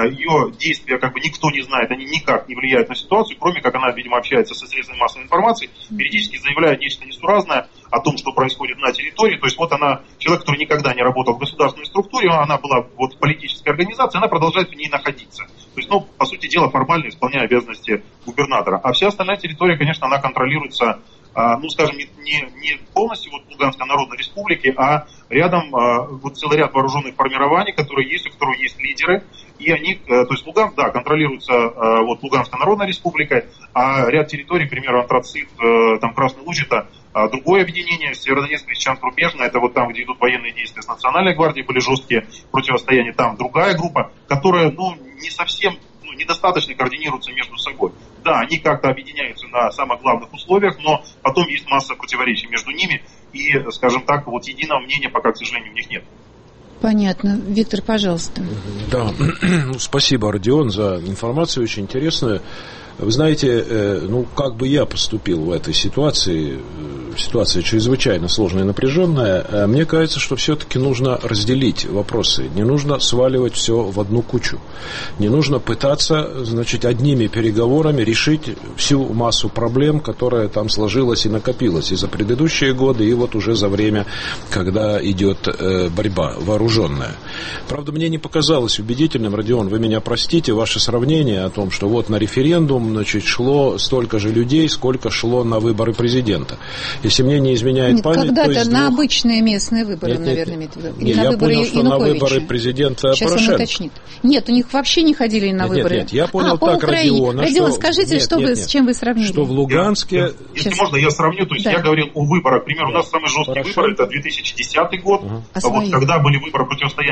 ее действия как бы никто не знает, они никак не влияют на ситуацию, кроме как она, видимо, общается со средствами массовой информации, периодически заявляет нечто несуразное о том, что происходит на территории. То есть вот она, человек, который никогда не работал в государственной структуре, она была вот в политической организации, она продолжает в ней находиться. То есть, ну, по сути дела, формально исполняя обязанности губернатора. А вся остальная территория, конечно, она контролируется, ну, скажем, не, не полностью вот Луганской Народной Республики, а рядом вот целый ряд вооруженных формирований, которые есть, у которых есть лидеры, и они, то есть Луганск, да, контролируется вот Луганской Народной Республикой, а ряд территорий, к примеру, Антрацит, там Красный Луч, это другое объединение, Северодонецк, Лисичанск, Рубежное, это вот там, где идут военные действия с Национальной гвардией, были жесткие противостояния, там другая группа, которая, ну, не совсем, ну, недостаточно координируется между собой. Да, они как-то объединяются на самых главных условиях, но потом есть масса противоречий между ними, и, скажем так, вот единого мнения пока, к сожалению, у них нет. Понятно. Виктор, пожалуйста. Да, ну, спасибо, Родион, за информацию, очень интересную. Вы знаете, ну, как бы я поступил в этой ситуации, ситуация чрезвычайно сложная и напряженная, мне кажется, что все-таки нужно разделить вопросы, не нужно сваливать все в одну кучу, не нужно пытаться, значит, одними переговорами решить всю массу проблем, которая там сложилась и накопилась и за предыдущие годы, и вот уже за время, когда идет борьба вооруженная. Правда, мне не показалось убедительным, Родион, вы меня простите, ваше сравнение о том, что вот на референдум, значит, шло столько же людей, сколько шло на выборы президента. Если мне не изменяет нет, память, когда-то то есть на двух... обычные местные выборы, нет, нет, наверное, нет, имеете в виду. Или нет, на я выборы понял, что Януковича. На выборы президента Сейчас Порошенко. Он уточнит. Нет, у них вообще не ходили на нет, выборы. Нет, нет, я понял а, так, по Родиона, Родион, что... скажите, нет, что нет, вы, нет, с чем вы сравнили? Что в Луганске... Я, я, если Сейчас. можно, я сравню. То есть да. я говорил о выборах. К примеру, у нас самый жесткий Порошенко. выбор, это две тысячи десятый год, ага. вот, когда были выборы противостояния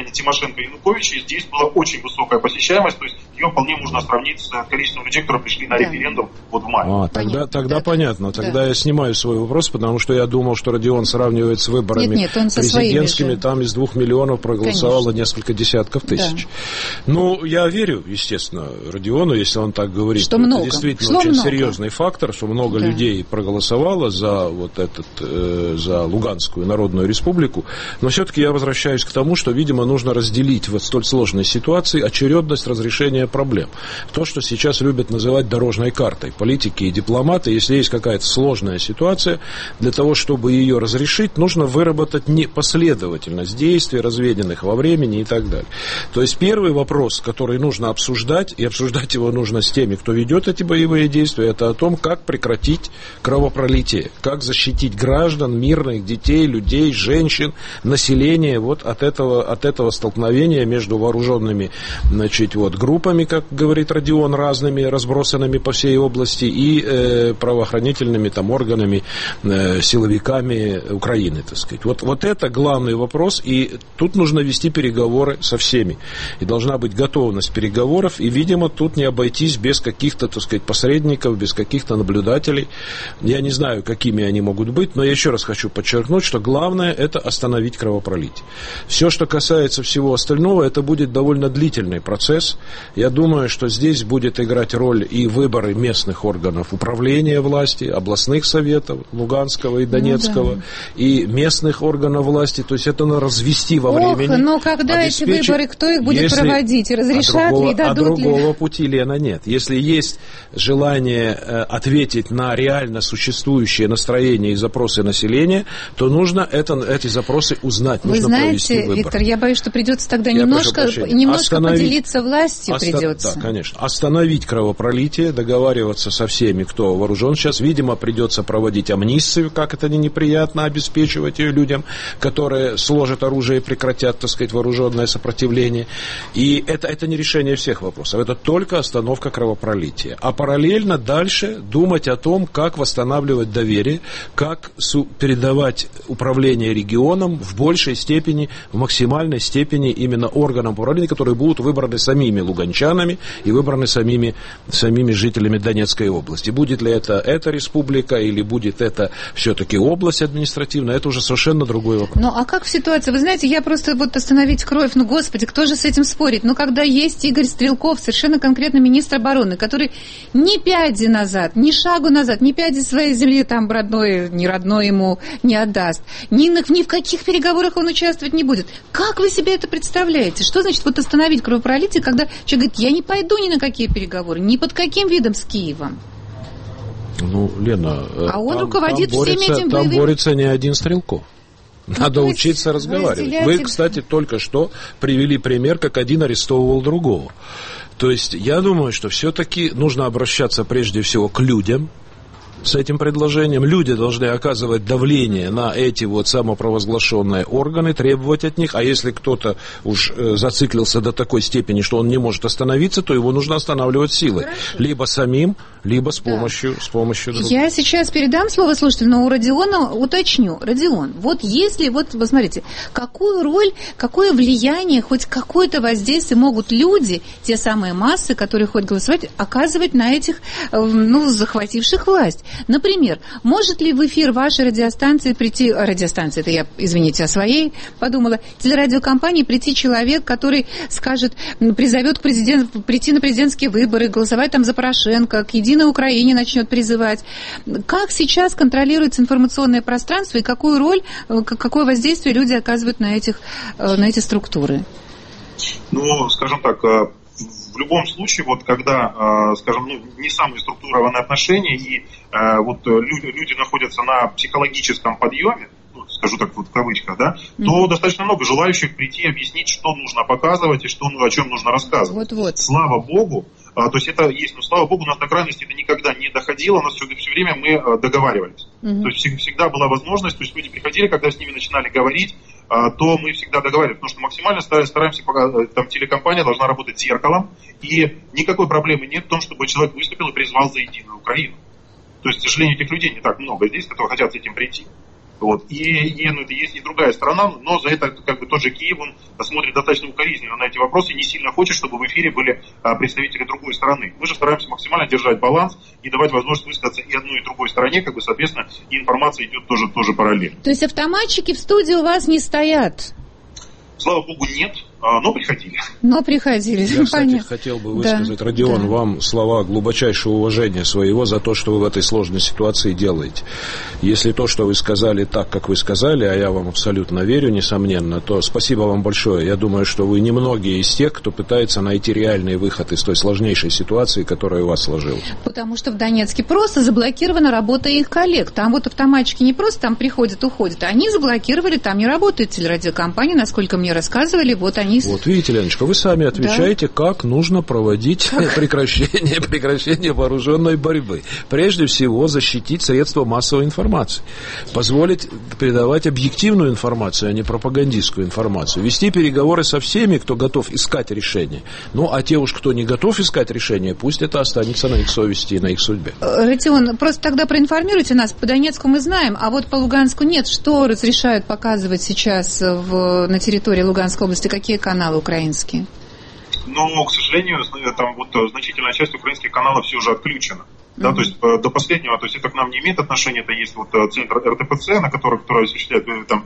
Тимошенко и Януковича, и здесь была очень высокая посещаемость, то есть ее вполне можно сравнить с количеством людей, которые пришли на референдум да. вот в мае. А, тогда тогда да. понятно, тогда да. я снимаю свой вопрос, потому что я думал, что Родион сравнивает с выборами нет, нет, президентскими, там из двух миллионов проголосовало Конечно. несколько десятков тысяч. Да. Ну, я верю, естественно, Родиону, если он так говорит. Что это много. действительно что очень много. серьезный фактор, что много да. людей проголосовало за вот этот, э, за Луганскую Народную Республику, но все-таки я возвращаюсь к тому, что, видимо, нужно разделить в столь сложной ситуации очередность разрешения проблем. То, что сейчас любят называть дорожной картой. Политики и дипломаты, если есть какая-то сложная ситуация, для того, чтобы ее разрешить, нужно выработать непоследовательность действий, разведенных во времени и так далее. То есть первый вопрос, который нужно обсуждать, и обсуждать его нужно с теми, кто ведет эти боевые действия, это о том, как прекратить кровопролитие, как защитить граждан, мирных, детей, людей, женщин, население вот от этого, от этого столкновения между вооруженными, значит, вот, группами, как говорит Родион, разными, разбросанными по всей области, и э, правоохранительными там, органами, э, силовиками Украины, так сказать. Вот, вот это главный вопрос, и тут нужно вести переговоры со всеми. И должна быть готовность переговоров, и, видимо, тут не обойтись без каких-то, так сказать, посредников, без каких-то наблюдателей. Я не знаю, какими они могут быть, но я еще раз хочу подчеркнуть, что главное – это остановить кровопролитие. Все, что касается всего остального, это будет довольно длительный процесс. Я думаю, что здесь будет играть роль и выборы местных органов управления власти, областных советов Луганского и Донецкого, ну, да. и местных органов власти. То есть это надо развести во Ох, времени. но когда эти выборы, кто их будет если... проводить? И разрешат а другого, ли, дадут а другого ли? пути, Лена, нет. Если есть желание э, ответить на реально существующие настроения и запросы населения, то нужно это, эти запросы узнать. Вы нужно знаете, Виктор, я боюсь, что придется тогда я немножко, немножко Остановить... поделиться властью Оста... придется. Да, конечно. Остановить кровопролитие, договариваться со всеми, кто вооружен. Сейчас, видимо, придется проводить амнистию, как это не неприятно, обеспечивать ее людям, которые сложат оружие и прекратят, так сказать, вооруженное сопротивление. И это, это не решение всех вопросов. Это только остановка кровопролития. А параллельно дальше думать о том, как восстанавливать доверие, как передавать управление регионом в большей степени, в максимальной степени именно органам управления, которые будут выбраны самими луганчанами и выбраны самими, самими жителями Донецкой области. Будет ли это эта республика или будет это все-таки область административная, это уже совершенно другой вопрос. Ну, а как в ситуации? Вы знаете, я просто вот остановить кровь, ну, господи, кто же с этим спорит? Ну, когда есть Игорь Стрелков, совершенно конкретно министр обороны, который ни пяди назад, ни шагу назад, ни пяди своей земли там родной, не родной ему не отдаст, ни, ни в каких переговорах он участвовать не будет. Как вы себе это представляете? Что значит вот остановить кровопролитие, когда человек говорит, я не пойду ни на какие переговоры, ни под каким видом с Киевом? Ну, Лена, а он там, руководит там борется, всеми этими там боевыми... борется не один Стрелков. Надо ну, учиться разговаривать. разделяйте... Вы, кстати, только что привели пример, как один арестовывал другого. То есть, я думаю, что все-таки нужно обращаться прежде всего к людям, с этим предложением. Люди должны оказывать давление на эти вот самопровозглашенные органы, требовать от них, а если кто-то уж э, зациклился до такой степени, что он не может остановиться, то его нужно останавливать силой. Хорошо. Либо самим, либо с помощью, да. с помощью других. Я сейчас передам слово слушателю, но у Родиона уточню. Родион, вот если, вот вы смотрите, какую роль, какое влияние, хоть какое-то воздействие могут люди, те самые массы, которые ходят голосовать, оказывать на этих, ну, захвативших власть? Например, может ли в эфир вашей радиостанции прийти, радиостанции, это я, извините, о своей подумала, телерадиокомпании прийти человек, который скажет, призовет к президенту, прийти на президентские выборы, голосовать там за Порошенко, к Единой Украине начнет призывать. Как сейчас контролируется информационное пространство и какую роль, какое воздействие люди оказывают на, этих, на эти структуры? Ну, скажем так, в любом случае, вот когда, скажем, ну, не самые структурированные отношения, и вот люди, люди находятся на психологическом подъеме, ну, скажу так вот в кавычках, да, mm-hmm. то достаточно много желающих прийти и объяснить, что нужно показывать и что, о чем нужно рассказывать. Вот-вот. Слава Богу, то есть это есть, но слава Богу, у нас до крайности это никогда не доходило, у нас все, все время мы договаривались. Mm-hmm. То есть всегда была возможность, то есть люди приходили, когда с ними начинали говорить, то мы всегда договаривались, потому что максимально стараемся, там телекомпания должна работать зеркалом, и никакой проблемы нет в том, чтобы человек выступил и призвал за Единую Украину. То есть, к сожалению, этих людей не так много здесь, которые хотят с этим прийти. Вот. И, и ну, есть и другая сторона, но за это как бы тот же Киев, он смотрит достаточно укоризненно на эти вопросы и не сильно хочет, чтобы в эфире были а, представители другой стороны. Мы же стараемся максимально держать баланс и давать возможность высказаться и одной, и другой стороне, как бы, соответственно, и информация идет тоже, тоже параллельно. То есть автоматчики в студии у вас не стоят? Слава богу, нет, но приходили. Но приходили. Я, кстати, Понятно. хотел бы высказать, да. Родион, да. вам слова глубочайшего уважения своего за то, что вы в этой сложной ситуации делаете. Если то, что вы сказали так, как вы сказали, а я вам абсолютно верю, несомненно, то спасибо вам большое. Я думаю, что вы немногие из тех, кто пытается найти реальный выход из той сложнейшей ситуации, которая у вас сложилась. Потому что в Донецке просто заблокирована работа их коллег. Там вот автоматчики не просто там приходят, уходят, они заблокировали, там не работает телерадиокомпания, насколько мне рассказывали, вот они... Вот видите, Леночка, вы сами отвечаете, да. как нужно проводить прекращение, прекращение вооруженной борьбы. Прежде всего, защитить средства массовой информации, позволить передавать объективную информацию, а не пропагандистскую информацию, вести переговоры со всеми, кто готов искать решение. Ну, а те уж, кто не готов искать решение, пусть это останется на их совести и на их судьбе. Родион, просто тогда проинформируйте нас. По Донецку мы знаем, а вот по Луганску нет. Что разрешают показывать сейчас в, на территории Луганской области? Какие каналы украинские? Но, к сожалению, там вот значительная часть украинских каналов все уже отключена. Mm-hmm. Да, то есть до последнего, то есть это к нам не имеет отношения, это есть вот центр эр тэ пэ цэ, на который, который осуществляет там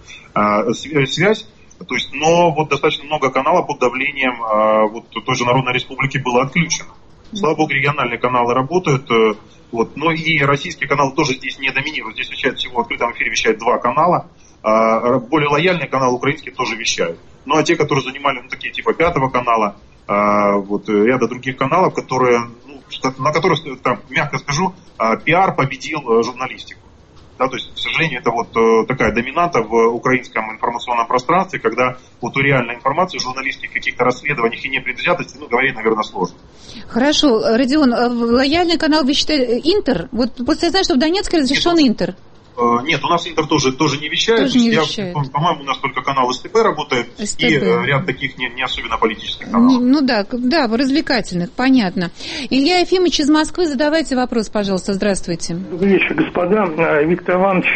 связь. То есть, но вот достаточно много каналов под давлением вот той же Народной Республики было отключено. Слава богу, региональные каналы работают. Вот, но и российские каналы тоже здесь не доминируют. Здесь вещает всего в открытом эфире вещает два канала. Более лояльные каналы украинские тоже вещают. Ну, а те, которые занимали, ну, такие типа Пятого канала, а, вот, ряда других каналов, которые, ну, на которых, там, мягко скажу, а, пиар победил а, журналистику. Да, то есть, к сожалению, это вот а, такая доминанта в украинском информационном пространстве, когда вот у реальной информации, журналистских каких-то расследованиях и непредвзятости, ну, говорить, наверное, сложно. Хорошо. Родион, лояльный канал, вы считаете, Интер? Вот, вот я знаю, что в Донецке разрешен Интер. Нет, у нас Интер тоже, тоже не вещает. Тоже не я, вещает. По-моему, у нас только канал эс тэ пэ работает эс тэ пэ. И ряд таких не, не особенно политических каналов. Не, ну да, да, развлекательных, понятно. Илья Ефимович из Москвы, задавайте вопрос, пожалуйста. Здравствуйте. Добрый вечер, господа. Виктор Иванович,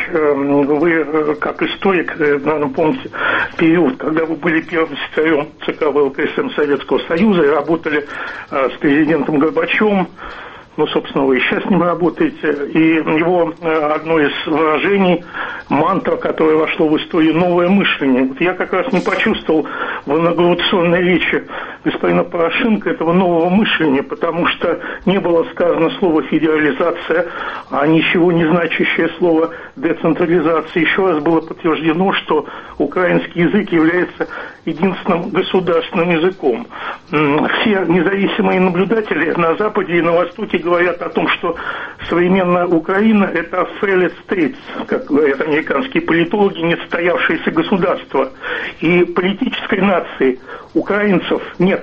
вы как историк, наверное, помните период, когда вы были первым секретарем ЦК вэ эл ка эс эм Советского Союза и работали с президентом Горбачевым. Ну, собственно, вы и сейчас с ним работаете. И его одно из выражений, мантра, которая вошла в историю, новое мышление. Вот я как раз не почувствовал в инаугурационной речи господина Порошенко этого нового мышления, потому что не было сказано слово «федерализация», а ничего не значащее слово «децентрализация». Еще раз было подтверждено, что украинский язык является единственным государственным языком. Все независимые наблюдатели на Западе и на Востоке говорят о том, что современная Украина – это failed states, как говорят американские политологи, не состоявшееся государство. И политической нации украинцев нет.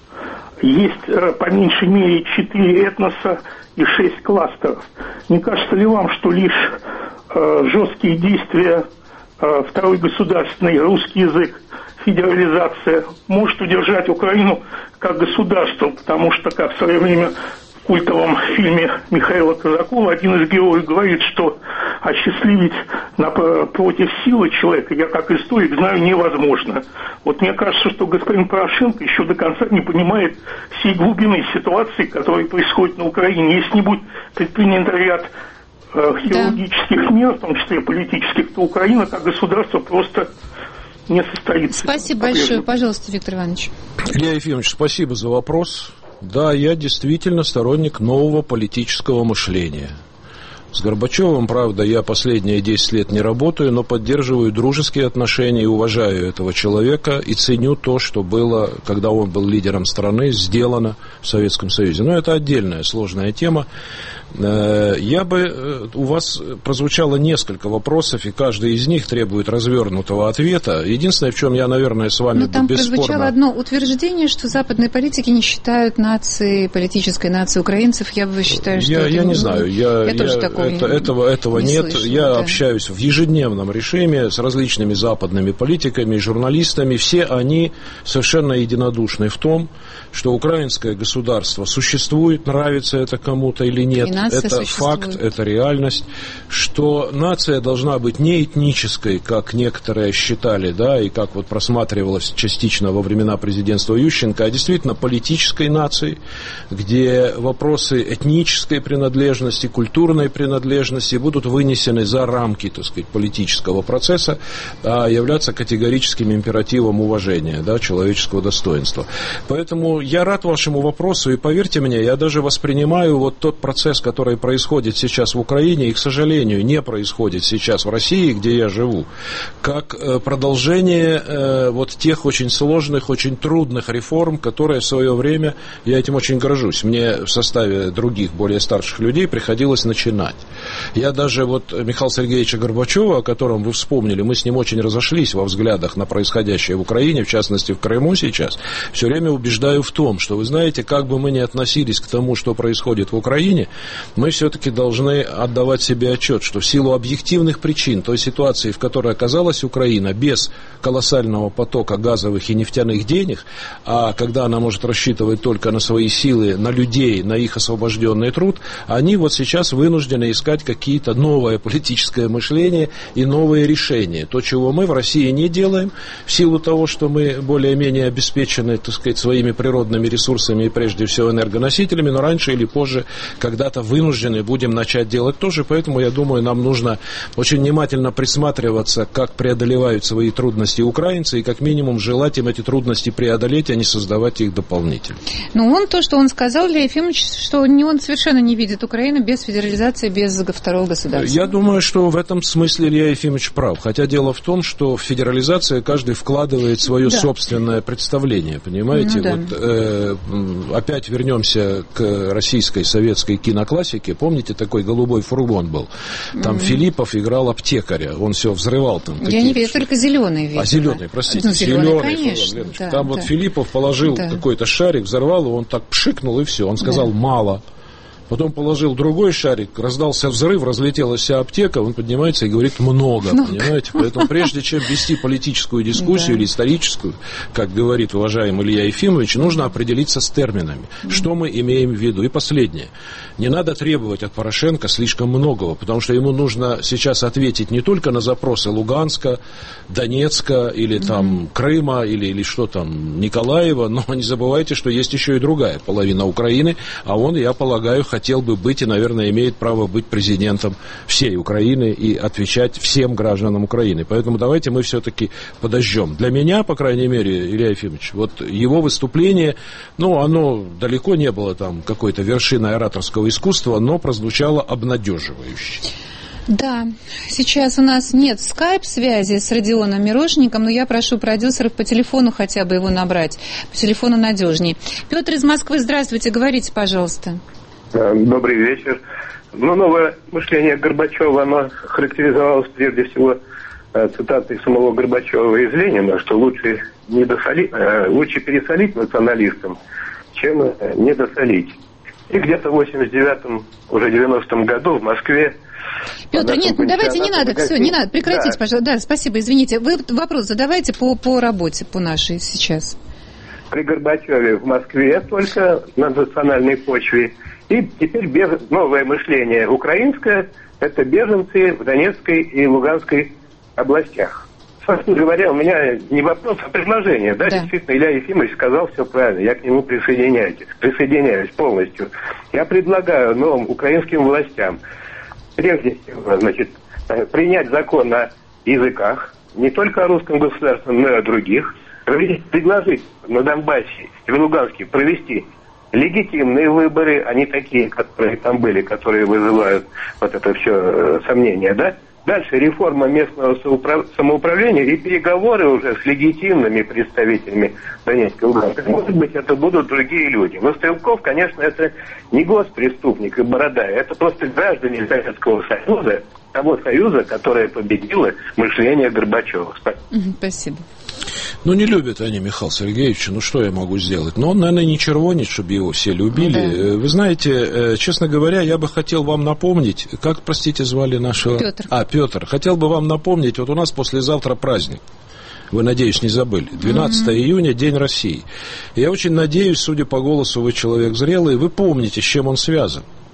Есть по меньшей мере четыре этноса и шесть кластеров. Не кажется ли вам, что лишь э, жесткие действия, э, второй государственный русский язык, федерализация может удержать Украину как государство, потому что, как в свое время в культовом фильме Михаила Казакова один из героев говорит, что осчастливить против силы человека, я как историк знаю, невозможно. Вот мне кажется, что господин Порошенко еще до конца не понимает всей глубины ситуации, которая происходит на Украине. Если не будет предпринят ряд э, хирургических да. мер, в том числе политических, то Украина как государство просто не состоится. Спасибо большое. Пожалуйста, Виктор Иванович. Илья Ефимович, спасибо за вопрос. Да, я действительно сторонник нового политического мышления. С Горбачевым, правда, я последние десять лет не работаю, но поддерживаю дружеские отношения и уважаю этого человека и ценю то, что было, когда он был лидером страны, сделано в Советском Союзе. Но это отдельная сложная тема. Я бы... У вас прозвучало несколько вопросов, и каждый из них требует развернутого ответа. Единственное, в чем я, наверное, с вами бесспорно... Но там прозвучало одно утверждение, что западные политики не считают нацией, политической нацией украинцев. Я бы считаю, что... Я, это... я не знаю. Я, я, я тоже такого это, не, этого этого не нет. слышала, я да. общаюсь в ежедневном режиме с различными западными политиками, журналистами. Все они совершенно единодушны в том, что украинское государство существует, нравится это кому-то или нет. нация это существует. факт, это реальность, что нация должна быть не этнической, как некоторые считали, да, и как вот просматривалось частично во времена президентства Ющенко, а действительно политической нацией, где вопросы этнической принадлежности, культурной принадлежности будут вынесены за рамки, так сказать, политического процесса, а являться категорическим императивом уважения, да, человеческого достоинства. Поэтому я рад вашему вопросу, и поверьте мне, я даже воспринимаю вот тот процесс, который происходит сейчас в Украине, и, к сожалению, не происходит сейчас в России, где я живу, как продолжение вот тех очень сложных, очень трудных реформ, которые в свое время, я этим очень горжусь, мне в составе других, более старших людей приходилось начинать. Я даже вот Михаила Сергеевича Горбачева, о котором вы вспомнили, мы с ним очень разошлись во взглядах на происходящее в Украине, в частности в Крыму сейчас, все время убеждаю в том, что, вы знаете, как бы мы ни относились к тому, что происходит в Украине, мы все-таки должны отдавать себе отчет, что в силу объективных причин той ситуации, в которой оказалась Украина, без колоссального потока газовых и нефтяных денег, а когда она может рассчитывать только на свои силы, на людей, на их освобожденный труд, они вот сейчас вынуждены искать какие-то новое политическое мышление и новые решения. То, чего мы в России не делаем, в силу того, что мы более-менее обеспечены, так сказать, своими природными ресурсами и прежде всего энергоносителями, но раньше или позже когда-то вынуждены будем начать делать тоже, поэтому, я думаю, нам нужно очень внимательно присматриваться, как преодолевают свои трудности украинцы, и как минимум желать им эти трудности преодолеть, а не создавать их дополнительно. Ну, он то, что он сказал, Илья Ефимович, что он совершенно не видит Украину без федерализации, без второго государства. Я думаю, что в этом смысле Илья Ефимович прав, хотя дело в том, что в федерализацию каждый вкладывает свое да. собственное представление, понимаете? Ну, да. Вот, э, опять вернемся к российской советской киноклассике. Помните, такой голубой фургон был? Там mm-hmm. Филиппов играл аптекаря, он все взрывал там. Я не видел, только зеленый видел. А зеленый, простите, ну, зеленый, зеленый конечно, фургон, да, там да. вот Филиппов положил да. какой-то шарик, взорвал его, он так пшикнул и все, он сказал да. мало. Потом положил другой шарик, раздался взрыв, разлетелась вся аптека, он поднимается и говорит много, много. Понимаете? Поэтому прежде чем вести политическую дискуссию да. или историческую, как говорит уважаемый Илья Ефимович, нужно определиться с терминами, mm-hmm. что мы имеем в виду. И последнее. Не надо требовать от Порошенко слишком многого, потому что ему нужно сейчас ответить не только на запросы Луганска, Донецка или там mm-hmm. Крыма или, или что там, Николаева, но не забывайте, что есть еще и другая половина Украины, а он, я полагаю, хотел хотел бы быть и, наверное, имеет право быть президентом всей Украины и отвечать всем гражданам Украины. Поэтому давайте мы все-таки подождем. Для меня, по крайней мере, Илья Ефимович, вот его выступление, ну, оно далеко не было там какой-то вершиной ораторского искусства, но прозвучало обнадеживающе. Да, сейчас у нас нет скайп-связи с Родионом Мирошником, но я прошу продюсеров по телефону хотя бы его набрать. По телефону надежнее. Петр из Москвы, здравствуйте, говорите, пожалуйста. Добрый вечер. Ну, новое мышление Горбачева, оно характеризовалось прежде всего цитатой самого Горбачева из Ленина, что лучше, не досолить, лучше пересолить националистам, чем не досолить. И где-то в восемьдесят девятом, уже девяностом году в Москве... Петр, нет, давайте не надо, все, не надо, прекратите, да. пожалуйста. Да, спасибо, извините. Вы вопрос задавайте по, по работе, по нашей сейчас. При Горбачеве в Москве только на национальной почве. И теперь без... новое мышление украинское – это беженцы в Донецкой и Луганской областях. Собственно говоря, у меня не вопрос, а предложение. Да, да. Действительно, Илья Ефимович сказал все правильно. Я к нему присоединяюсь, присоединяюсь полностью. Я предлагаю новым украинским властям прежде всего, значит, принять закон о языках, не только о русском государственном, но и о других, предложить на Донбассе и в Луганске провести легитимные выборы, а не такие, которые там были, которые вызывают вот это все э, сомнения, да? Дальше реформа местного соуправ... самоуправления и переговоры уже с легитимными представителями Донецкой и Луганской. Может быть, это будут другие люди. Но Стрелков, конечно, это не госпреступник и Бородай, это просто граждане Советского Союза, того союза, которое победило мышление Горбачева. Спасибо. Спасибо. Ну, не любят они Михаила Сергеевича, ну, что я могу сделать? Но он, наверное, не червонит, чтобы его все любили. Да. Вы знаете, честно говоря, я бы хотел вам напомнить, как, простите, звали нашего... Петр. А, Петр. Хотел бы вам напомнить, вот у нас послезавтра праздник. Вы, надеюсь, не забыли. двенадцатого июня, День России. Я очень надеюсь, судя по голосу, вы человек зрелый, вы помните, с чем он связан.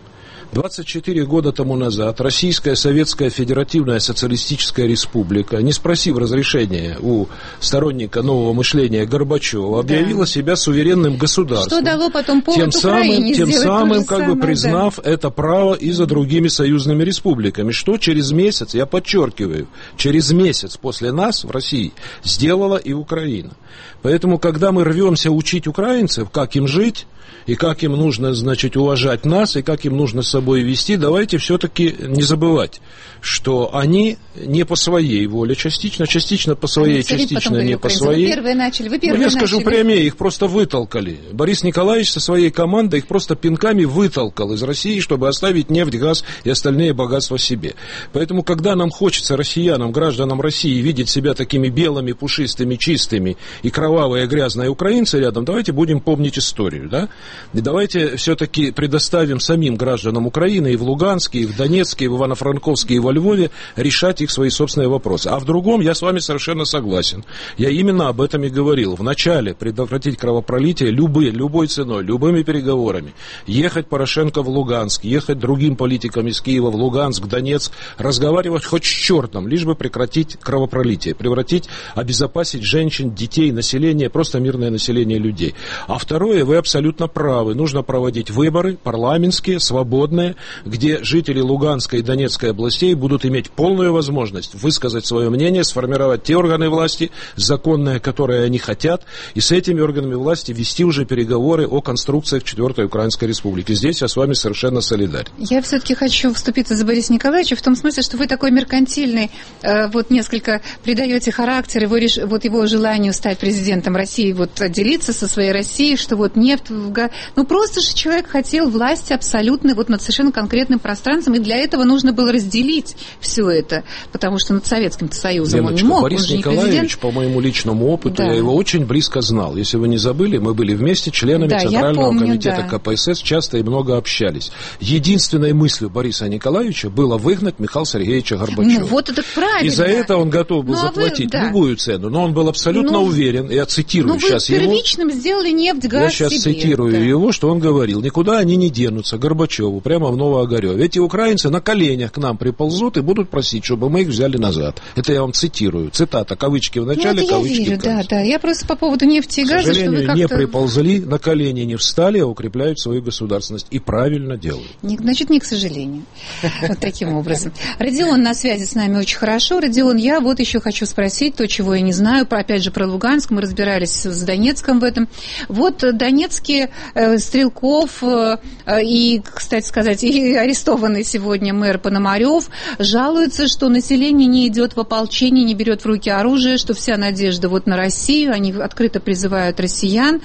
двадцать четыре года тому назад Российская Советская Федеративная Социалистическая Республика, не спросив разрешения у сторонника нового мышления Горбачева, объявила да. себя суверенным государством. Что дало потом повод тем самым, тем самым как самое, бы признав да. это право и за другими союзными республиками, что через месяц, я подчеркиваю, через месяц после нас в России сделала и Украина. Поэтому, когда мы рвемся учить украинцев, как им жить, и как им нужно, значит, уважать нас, и как им нужно с собой вести, давайте все-таки не забывать, что они не по своей воле, частично, частично по своей, частично не по своей. Вы первые начали, вы первые ну, я начали. скажу прямее, их просто вытолкали. Борис Николаевич со своей командой их просто пинками вытолкал из России, чтобы оставить нефть, газ и остальные богатства себе. Поэтому, когда нам хочется, россиянам, гражданам России, видеть себя такими белыми, пушистыми, чистыми и кровавые, грязные украинцы рядом, давайте будем помнить историю, да? И давайте все-таки предоставим самим гражданам Украины и в Луганске, и в Донецке, и в Ивано-Франковске, и во Львове решать их свои собственные вопросы. А в другом я с вами совершенно согласен. Я именно об этом и говорил. Вначале предотвратить кровопролитие любой, любой ценой, любыми переговорами. Ехать Порошенко в Луганск, ехать другим политикам из Киева в Луганск, Донецк, разговаривать хоть с чертом, лишь бы прекратить кровопролитие, превратить, обезопасить женщин, детей, население, просто мирное население людей. А второе, вы абсолютно правы. Нужно проводить выборы парламентские, свободные, где жители Луганской и Донецкой областей будут иметь полную возможность высказать свое мнение, сформировать те органы власти, законные, которые они хотят, и с этими органами власти вести уже переговоры о конструкциях четвертой Украинской Республики. Здесь я с вами совершенно солидарен. Я все-таки хочу вступиться за Бориса Николаевича в том смысле, что вы такой меркантильный, э, вот несколько придаете характер его, реш... вот его желанию стать президентом России, вот отделиться со своей Россией, что вот нефть, ну просто же человек хотел власти абсолютной вот над совершенно конкретным пространством, и для этого нужно было разделить все это, потому что над Советским Союзом Леночка, он не мог. Борис он же Николаевич, не президент. По моему личному опыту, да. я его очень близко знал. Если вы не забыли, мы были вместе членами да, Центрального помню, комитета да. ка пэ эс эс, часто и много общались. Единственной мыслью Бориса Николаевича было выгнать Михаила Сергеевича Горбачева. Ну вот это правильно. И за это он готов был ну, заплатить а вы, да. любую цену, но он был абсолютно ну, уверен, я цитирую ну, сейчас его. Ну вы первичным сделали нефть, газ Я сейчас себе, цитирую да. его, что он говорил: никуда они не денутся, Горбачеву, прямо в Новоогарёво. Эти украинцы на коленях к нам приползут и будут просить, чтобы мы их взяли назад. Это я вам цитирую. Цитата, кавычки в начале, ну, кавычки верю, в конце. Да, да. Я просто по поводу нефти и газа, К сожалению, что вы не как-то... приползли, на колени не встали, а укрепляют свою государственность. И правильно делают. Не, значит, не к сожалению. Вот таким образом. Родион на связи с нами очень хорошо. Родион, я вот еще хочу спросить то, чего я не знаю. Опять же, про Луганск. Мы разбирались с Донецком в этом. Вот донецкие э, Стрелков э, и, кстати сказать, и арестованный сегодня мэр Пономарев жалуются, что население не идет в ополчение, не берет в руки оружие, что вся надежда вот на Россию. Они открыто призывают россиян.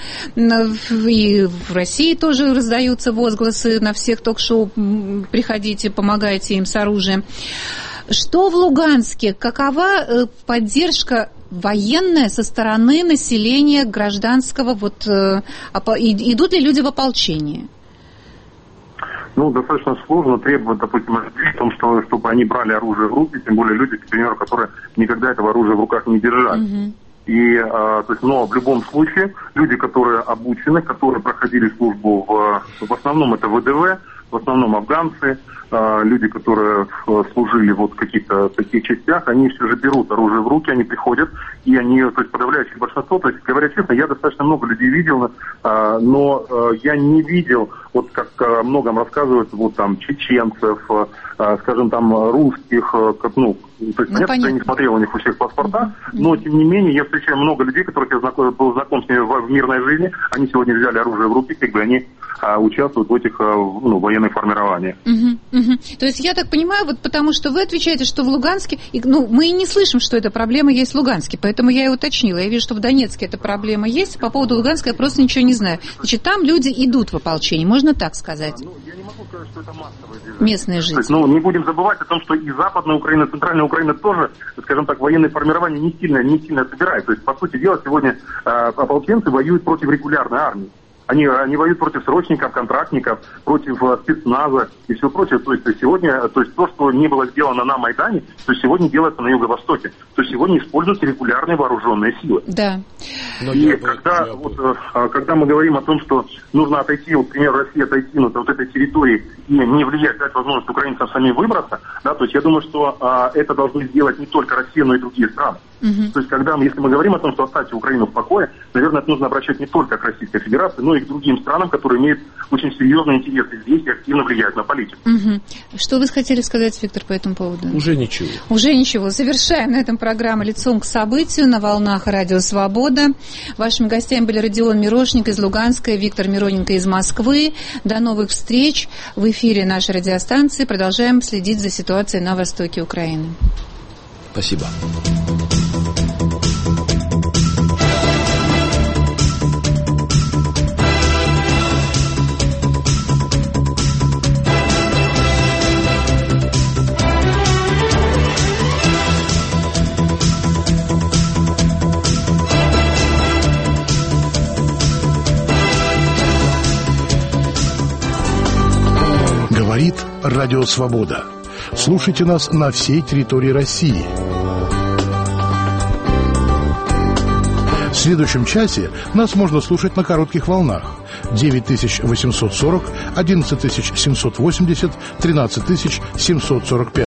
И в России тоже раздаются возгласы на всех ток-шоу: приходите, помогайте им с оружием. Что в Луганске? Какова поддержка военная со стороны населения гражданского? Вот, идут ли люди в ополчение? Ну, достаточно сложно требовать, допустим, о том, что, чтобы они брали оружие в руки, тем более люди, к примеру, которые никогда этого оружия в руках не держали. Uh-huh. И, а, то есть, но в любом случае люди, которые обучены, которые проходили службу в, в основном это вэ дэ вэ, в основном афганцы, а, люди, которые служили вот в каких-то таких частях, они все же берут оружие в руки, они приходят, и они, то есть подавляющее большинство, то есть, говоря честно, я достаточно много людей видел, а, но а, я не видел, вот как о многом рассказывают, вот там чеченцев, а, скажем там русских, как, ну, то есть, ну, понятно, что я не смотрел у них у всех паспорта, mm-hmm. но тем не менее я встречаю много людей, которых я знаком, был знаком с ними в, в мирной жизни, они сегодня взяли оружие в руки, как бы они а, участвуют в этих а, ну, военных формированиях. Mm-hmm. Mm-hmm. То есть я так понимаю, вот потому что вы отвечаете, что в Луганске, и, ну, мы и не слышим, что эта проблема есть в Луганске, поэтому я и уточнила. Я вижу, что в Донецке эта проблема есть, по поводу Луганска я просто ничего не знаю. Значит, там люди идут в ополчение, можно так сказать? Ну, я не могу сказать, что это массовое движение. Местные жители. То есть, ну, не будем забывать о том, что и Западная Украина, и Центральная Украина тоже, скажем так, военные формирования не сильно, не сильно собирают. То есть, по сути дела, сегодня э, ополченцы воюют против регулярной армии. Они, они воюют против срочников, контрактников, против э, спецназа и все прочее. То есть сегодня, то есть то, что не было сделано на Майдане, то сегодня делается на Юго-Востоке. То есть сегодня используются регулярные вооруженные силы. Да. Но и когда, бы, вот, э, когда мы говорим о том, что нужно отойти, вот, например, Россия отойти ну, от вот этой территории и не влиять, дать возможность украинцам самим выбраться, да, то есть я думаю, что э, это должны сделать не только Россия, но и другие страны. Uh-huh. То есть, когда мы, если мы говорим о том, что оставьте Украину в покое, наверное, это нужно обращать не только к Российской Федерации, но и к другим странам, которые имеют очень серьезные интересы здесь и активно влияют на политику. Uh-huh. Что вы хотели сказать, Виктор, по этому поводу? Уже ничего. Уже ничего. Завершаем на этом программу «Лицом к событию» на волнах Радио Свобода. Вашими гостями были Родион Мирошник из Луганска и Виктор Мироненко из Москвы. До новых встреч в эфире нашей радиостанции. Продолжаем следить за ситуацией на востоке Украины. Спасибо. Говорит Радио Свобода. Слушайте нас на всей территории России. В следующем часе нас можно слушать на коротких волнах. девять тысяч восемьсот сорок, одиннадцать тысяч семьсот восемьдесят, тринадцать тысяч семьсот сорок пять.